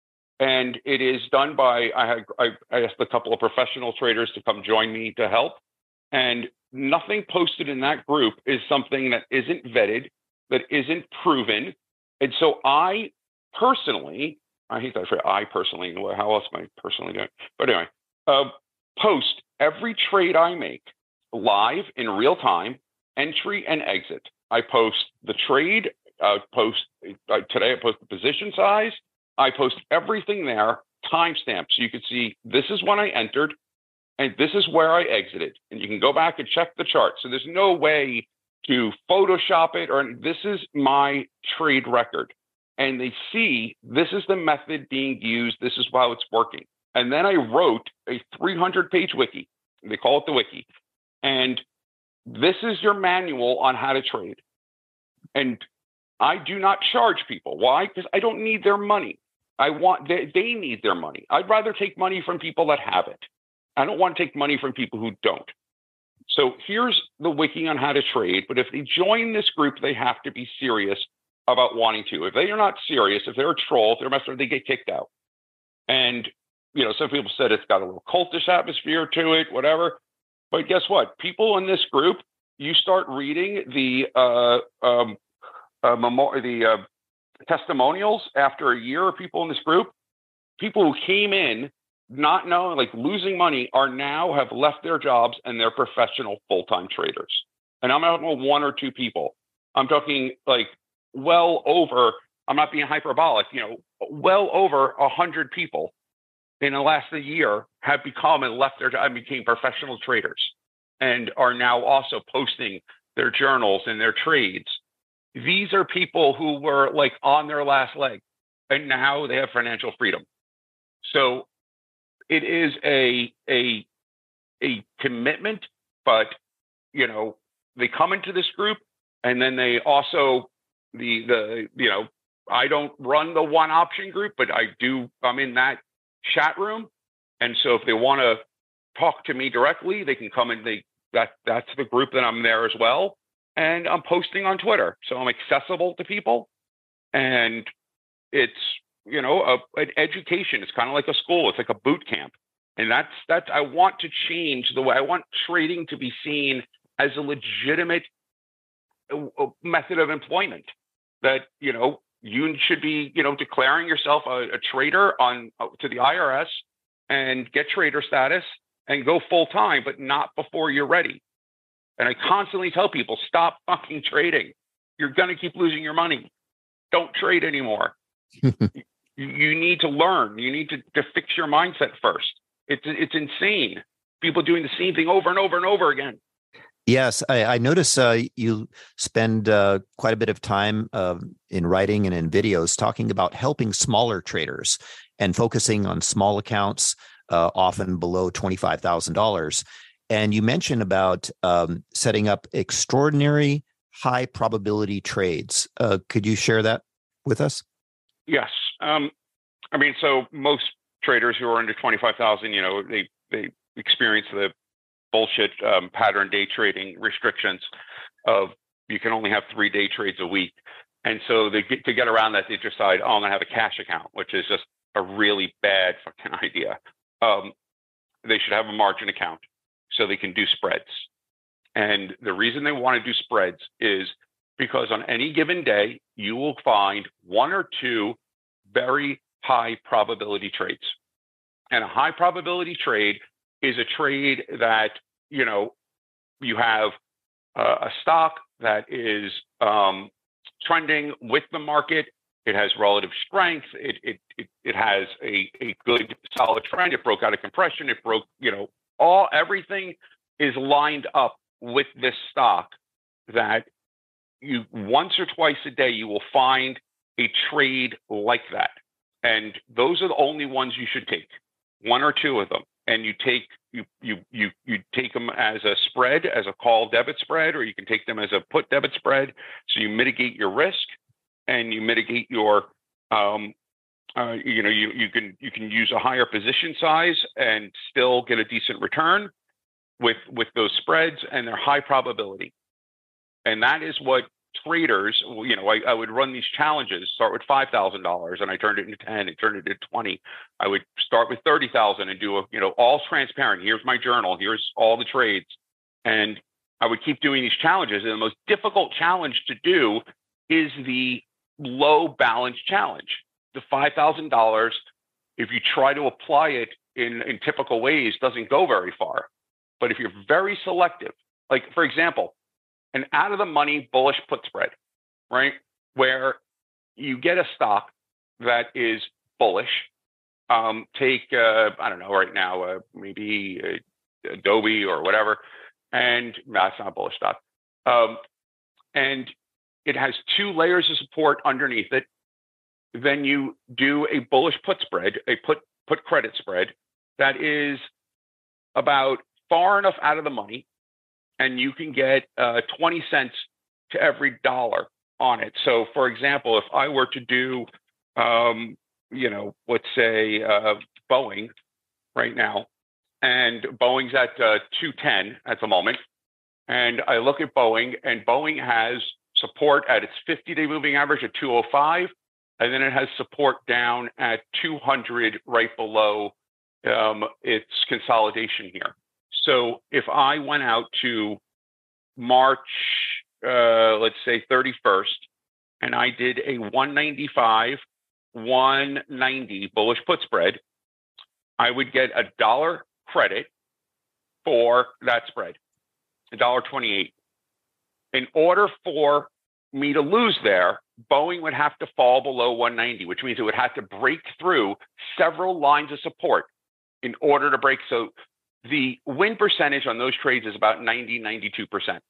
And it is done by, I, had, I, I asked a couple of professional traders to come join me to help. And nothing posted in that group is something that isn't vetted, that isn't proven. And so I personally, I hate that phrase, I personally, how else am I personally doing? But anyway, uh, post every trade I make live in real time, entry and exit. I post the trade, uh, post uh, today, I post the position size. I post everything there, timestamp, so you can see this is when I entered and this is where I exited. And you can go back and check the chart. So there's no way to Photoshop it, or this is my trade record. And they see this is the method being used. This is how it's working. And then I wrote a three hundred page wiki. They call it the wiki. And this is your manual on how to trade. And I do not charge people. Why? Because I don't need their money. I want, they, they need their money. I'd rather take money from people that have it. I don't want to take money from people who don't. So here's the wiki on how to trade. But if they join this group, they have to be serious about wanting to. If they are not serious, if they're a troll, if they're a messer, they get kicked out. And, you know, some people said it's got a little cultish atmosphere to it, whatever. But guess what? People in this group, you start reading the uh, um, uh, memo- the uh, testimonials after a year of people in this group. People who came in not knowing, like losing money, are now have left their jobs and they're professional full-time traders. And I'm not talking about one or two people. I'm talking like well over, I'm not being hyperbolic, you know, well over a hundred people in the last year have become and left their job and became professional traders and are now also posting their journals and their trades. These are people who were like on their last leg and now they have financial freedom. So it is a, a, a commitment, but, you know, they come into this group and then they also, the, the, you know, I don't run the one option group, but I do, I'm in that chat room. And so if they want to talk to me directly, they can come and they, that, that's the group that I'm there as well. And I'm posting on Twitter. So I'm accessible to people and it's, you know, a, an education. It's kind of like a school. It's like a boot camp. And that's, that's, I want to change the way I want trading to be seen as a legitimate method of employment that, you know, you should be, you know, declaring yourself a, a trader on uh, to the I R S and get trader status and go full time, but not before you're ready. And I constantly tell people, stop fucking trading. You're going to keep losing your money. Don't trade anymore. you, you need to learn. You need to, to fix your mindset first. It's, it's insane. People doing the same thing over and over and over again. Yes, I, I notice uh, you spend uh, quite a bit of time uh, in writing and in videos talking about helping smaller traders and focusing on small accounts, uh, often below twenty-five thousand dollars. And you mentioned about um, setting up extraordinary high probability trades. Uh, could you share that with us? Yes. Um, I mean, so most traders who are under twenty-five thousand, you know, they, they experience the bullshit um, pattern day trading restrictions of you can only have three day trades a week. And so they get, to get around that, they decide, oh, I'm going to have a cash account, which is just a really bad fucking idea. Um, they should have a margin account so they can do spreads. And the reason they want to do spreads is because on any given day, you will find one or two very high probability trades. And a high probability trade is a trade that you know, you have uh, a stock that is um, trending with the market. It has relative strength. It it it, it has a, a good solid trend. It broke out of compression. It broke, you know, all everything is lined up with this stock that you once or twice a day you will find a trade like that. And those are the only ones you should take, one or two of them. And you take you you you you take them as a spread, as a call debit spread, or you can take them as a put debit spread. So you mitigate your risk and you mitigate your um, uh, you know you you can you can use a higher position size and still get a decent return with with those spreads, and they're high probability. And that is what traders, you know, I, I would run these challenges, start with five thousand dollars and I turned it into ten, it turned it into twenty. I would start with thirty thousand and do a, you know, all transparent. Here's my journal. Here's all the trades. And I would keep doing these challenges. And the most difficult challenge to do is the low balance challenge. The five thousand dollars, if you try to apply it in, in typical ways, doesn't go very far. But if you're very selective, like for example, an out of the money bullish put spread, right? Where you get a stock that is bullish. Um, take, uh, I don't know, right now, uh, maybe uh, Adobe or whatever. And that's not a bullish stock. Um, and it has two layers of support underneath it. Then you do a bullish put spread, a put put credit spread that is about far enough out of the money, and you can get uh, twenty cents to every dollar on it. So, for example, if I were to do, um, you know, let's say uh, Boeing right now, and Boeing's at uh, two ten at the moment, and I look at Boeing, and Boeing has support at its fifty-day moving average at two oh five, and then it has support down at two hundred right below um, its consolidation here. So if I went out to March, uh, let's say thirty-first, and I did a one ninety-five, one ninety bullish put spread, I would get a dollar credit for that spread, one dollar twenty-eight. In order for me to lose there, Boeing would have to fall below one ninety, which means it would have to break through several lines of support in order to break. So the win percentage on those trades is about ninety, ninety-two percent.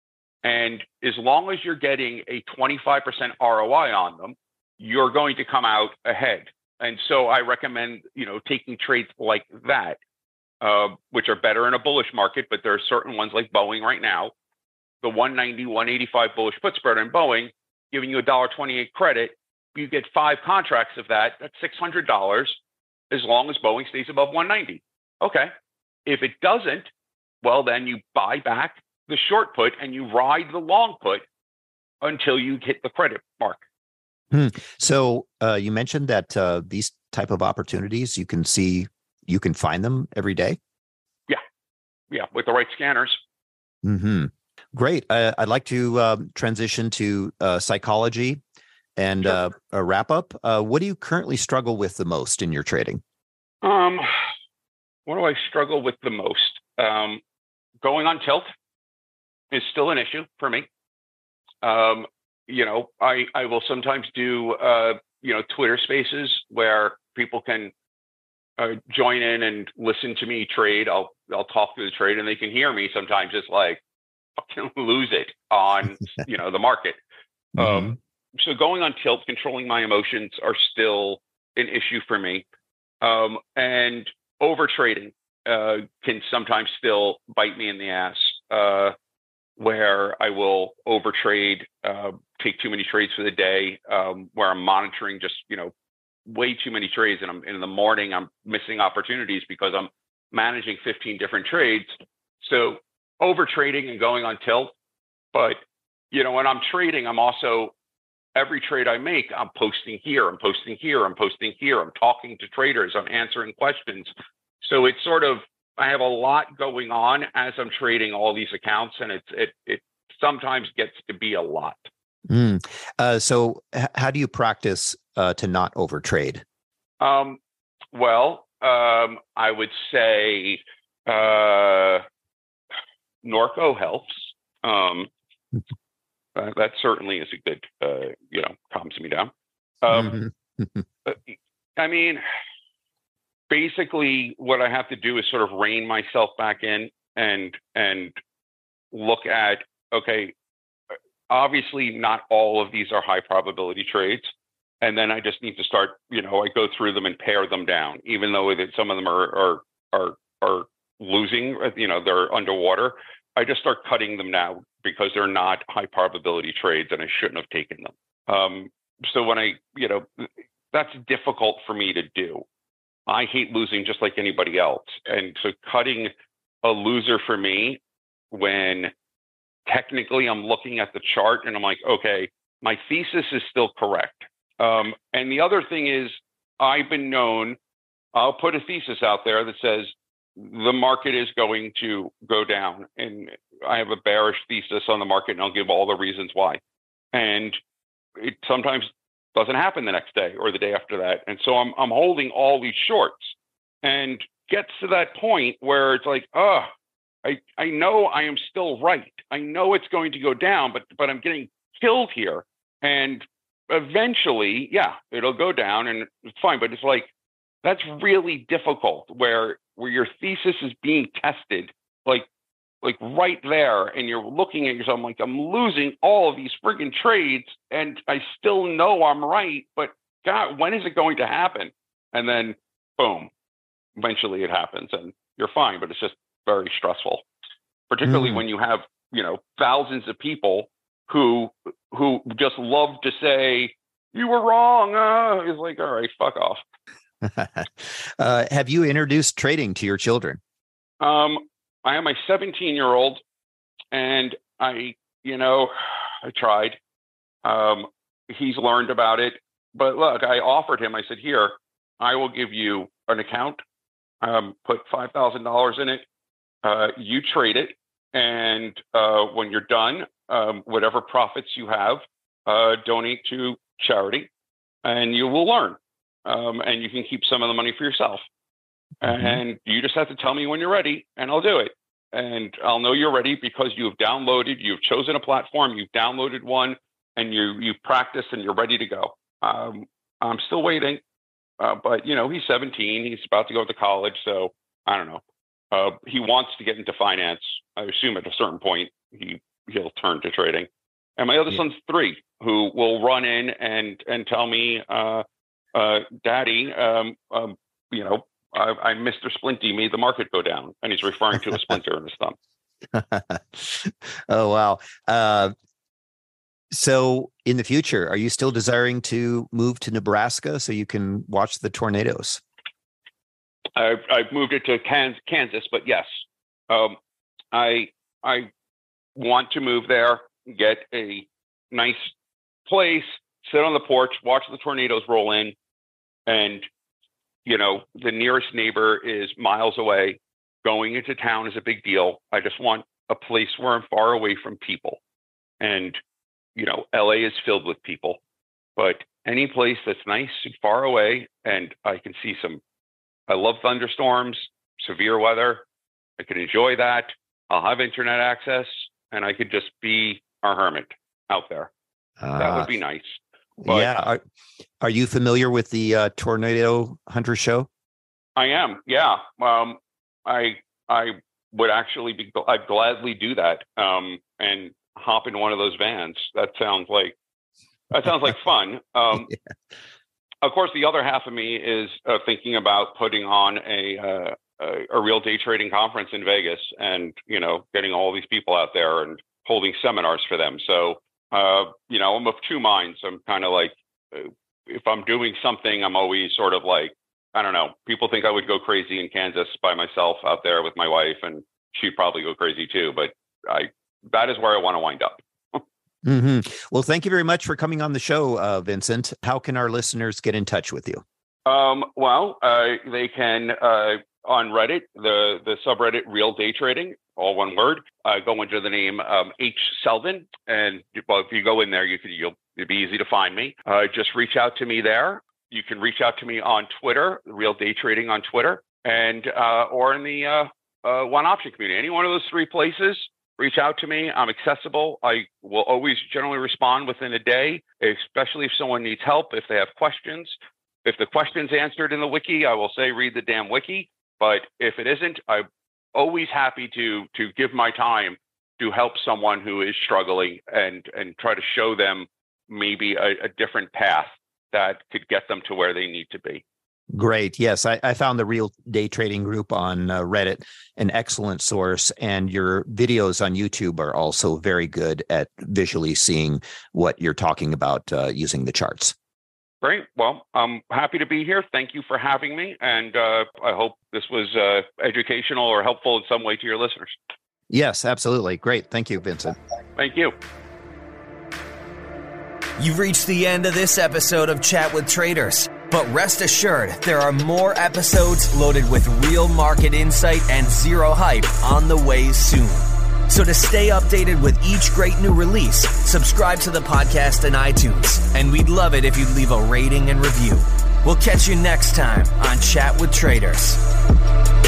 And as long as you're getting a twenty-five percent R O I on them, you're going to come out ahead. And so I recommend, you know, taking trades like that, uh, which are better in a bullish market, but there are certain ones like Boeing right now, the one ninety, one eighty-five bullish put spread on Boeing, giving you a one dollar twenty-eight credit. You get five contracts of that, that's six hundred dollars, as long as Boeing stays above one ninety. Okay. If it doesn't, well, then you buy back the short put and you ride the long put until you hit the credit mark. Hmm. So uh, you mentioned that uh, these type of opportunities, you can see, you can find them every day. Yeah. Yeah. With the right scanners. Mm-hmm. Great. Uh, I'd like to uh, transition to uh, psychology and Sure. uh, a wrap up. Uh, what do you currently struggle with the most in your trading? Um, what do I struggle with the most? Um, going on tilt is still an issue for me. Um, you know, I, I will sometimes do, uh, you know, Twitter spaces where people can uh, join in and listen to me trade. I'll, I'll talk through the trade and they can hear me sometimes just like fucking lose it on, you know, the market. Mm-hmm. Um, so going on tilt, controlling my emotions are still an issue for me. Um, and over trading uh, can sometimes still bite me in the ass, uh, where I will over trade, uh, take too many trades for the day, um, where I'm monitoring just, you know, way too many trades. And I'm in the morning, I'm missing opportunities because I'm managing fifteen different trades. So over trading and going on tilt. But, you know, when I'm trading, I'm also, every trade I make, I'm posting here, I'm posting here, I'm posting here, I'm talking to traders, I'm answering questions. So it's sort of, I have a lot going on as I'm trading all these accounts, and it's it it sometimes gets to be a lot. Mm. Uh, so h- how do you practice uh, to not overtrade? Um, well, um, I would say, uh, Norco helps. Um, uh, that certainly is a good, uh, you know, calms me down. Um, Mm-hmm. I mean, basically, what I have to do is sort of rein myself back in and and look at, okay, obviously not all of these are high probability trades. And then I just need to start, you know, I go through them and pare them down, even though that some of them are are are are losing, you know, they're underwater. I just start cutting them now because they're not high probability trades and I shouldn't have taken them. Um, so when I, you know, that's difficult for me to do. I hate losing just like anybody else. And so cutting a loser for me when technically I'm looking at the chart and I'm like, okay, my thesis is still correct. Um, and the other thing is I've been known, I'll put a thesis out there that says the market is going to go down. And I have a bearish thesis on the market and I'll give all the reasons why. And it sometimes doesn't happen the next day or the day after that. And so I'm I'm holding all these shorts and gets to that point where it's like, oh, I, I know I am still right. I know it's going to go down, but but I'm getting killed here. And eventually, yeah, it'll go down and it's fine. But it's like, that's really difficult where where your thesis is being tested, like like right there, and you're looking at yourself, I'm like, I'm losing all of these friggin' trades, and I still know I'm right, but God, when is it going to happen? And then, boom, eventually it happens, and you're fine, but it's just very stressful, particularly mm. when you have, you know, thousands of people who who just love to say, you were wrong. Uh, it's like, all right, fuck off. uh, have you introduced trading to your children? Um, I have my seventeen-year-old, and I, you know, I tried. Um, he's learned about it, but look, I offered him. I said, "Here, I will give you an account. Um, put five thousand dollars in it. Uh, you trade it, and uh, when you're done, um, whatever profits you have, uh, donate to charity, and you will learn." Um, and you can keep some of the money for yourself. Mm-hmm. And you just have to tell me when you're ready, and I'll do it. And I'll know you're ready because you've downloaded, you've chosen a platform, you've downloaded one, and you you've practiced, and you're ready to go. Um, I'm still waiting, uh, but you know he's seventeen. He's about to go to college, so I don't know. Uh, he wants to get into finance. I assume at a certain point he he'll turn to trading. And my other yeah. son's three, who will run in and and tell me. Uh, Uh, Daddy, um, um, you know, I, I Mister Splinty made the market go down, and he's referring to a splinter in his thumb. Oh, wow. Uh, so in the future, are you still desiring to move to Nebraska so you can watch the tornadoes? I've, I've moved it to Kansas, but yes, um, I I want to move there, get a nice place, sit on the porch, watch the tornadoes roll in. And, you know, the nearest neighbor is miles away. Going into town is a big deal. I just want a place where I'm far away from people. And, you know, L A is filled with people. But any place that's nice and far away, and I can see some, I love thunderstorms, severe weather. I can enjoy that. I'll have internet access, and I could just be a hermit out there. Uh, that would be nice. But yeah. Are, are you familiar with the uh, Tornado Hunter show? I am. Yeah. Um, I I would actually be. I'd gladly do that um, and hop in one of those vans. That sounds like that sounds like fun. Um, yeah. Of course, the other half of me is uh, thinking about putting on a, uh, a a real day trading conference in Vegas, and you know, getting all these people out there and holding seminars for them. So. Uh, you know, I'm of two minds. I'm kind of like, uh, if I'm doing something, I'm always sort of like, I don't know. People think I would go crazy in Kansas by myself out there with my wife, and she'd probably go crazy too. But I, that is where I want to wind up. Mm-hmm. Well, thank you very much for coming on the show, uh, Vincent. How can our listeners get in touch with you? Um, well, uh, they can uh, on Reddit, the the subreddit Real Day Trading. All one word. Uh, go under the name um, H. Selvin, and well, if you go in there, you could you'll it'd be easy to find me. Uh, just reach out to me there. You can reach out to me on Twitter, Real Day Trading on Twitter, and uh, or in the uh, uh, One Option Community. Any one of those three places, reach out to me. I'm accessible. I will always generally respond within a day, especially if someone needs help, if they have questions. If the question's answered in the wiki, I will say read the damn wiki. But if it isn't, I'm always happy to to give my time to help someone who is struggling and and try to show them maybe a, a different path that could get them to where they need to be. Great. Yes, I, I found the Real Day Trading Group on uh, Reddit an excellent source, and your videos on YouTube are also very good at visually seeing what you're talking about uh, using the charts. Great. Well, I'm happy to be here. Thank you for having me, and uh, I hope this was uh, educational or helpful in some way to your listeners. Yes, absolutely. Great. Thank you, Vincent. Thank you. You've reached the end of this episode of Chat with Traders. But rest assured, there are more episodes loaded with real market insight and zero hype on the way soon. So to stay updated with each great new release, subscribe to the podcast in iTunes. And we'd love it if you'd leave a rating and review. We'll catch you next time on Chat with Traders.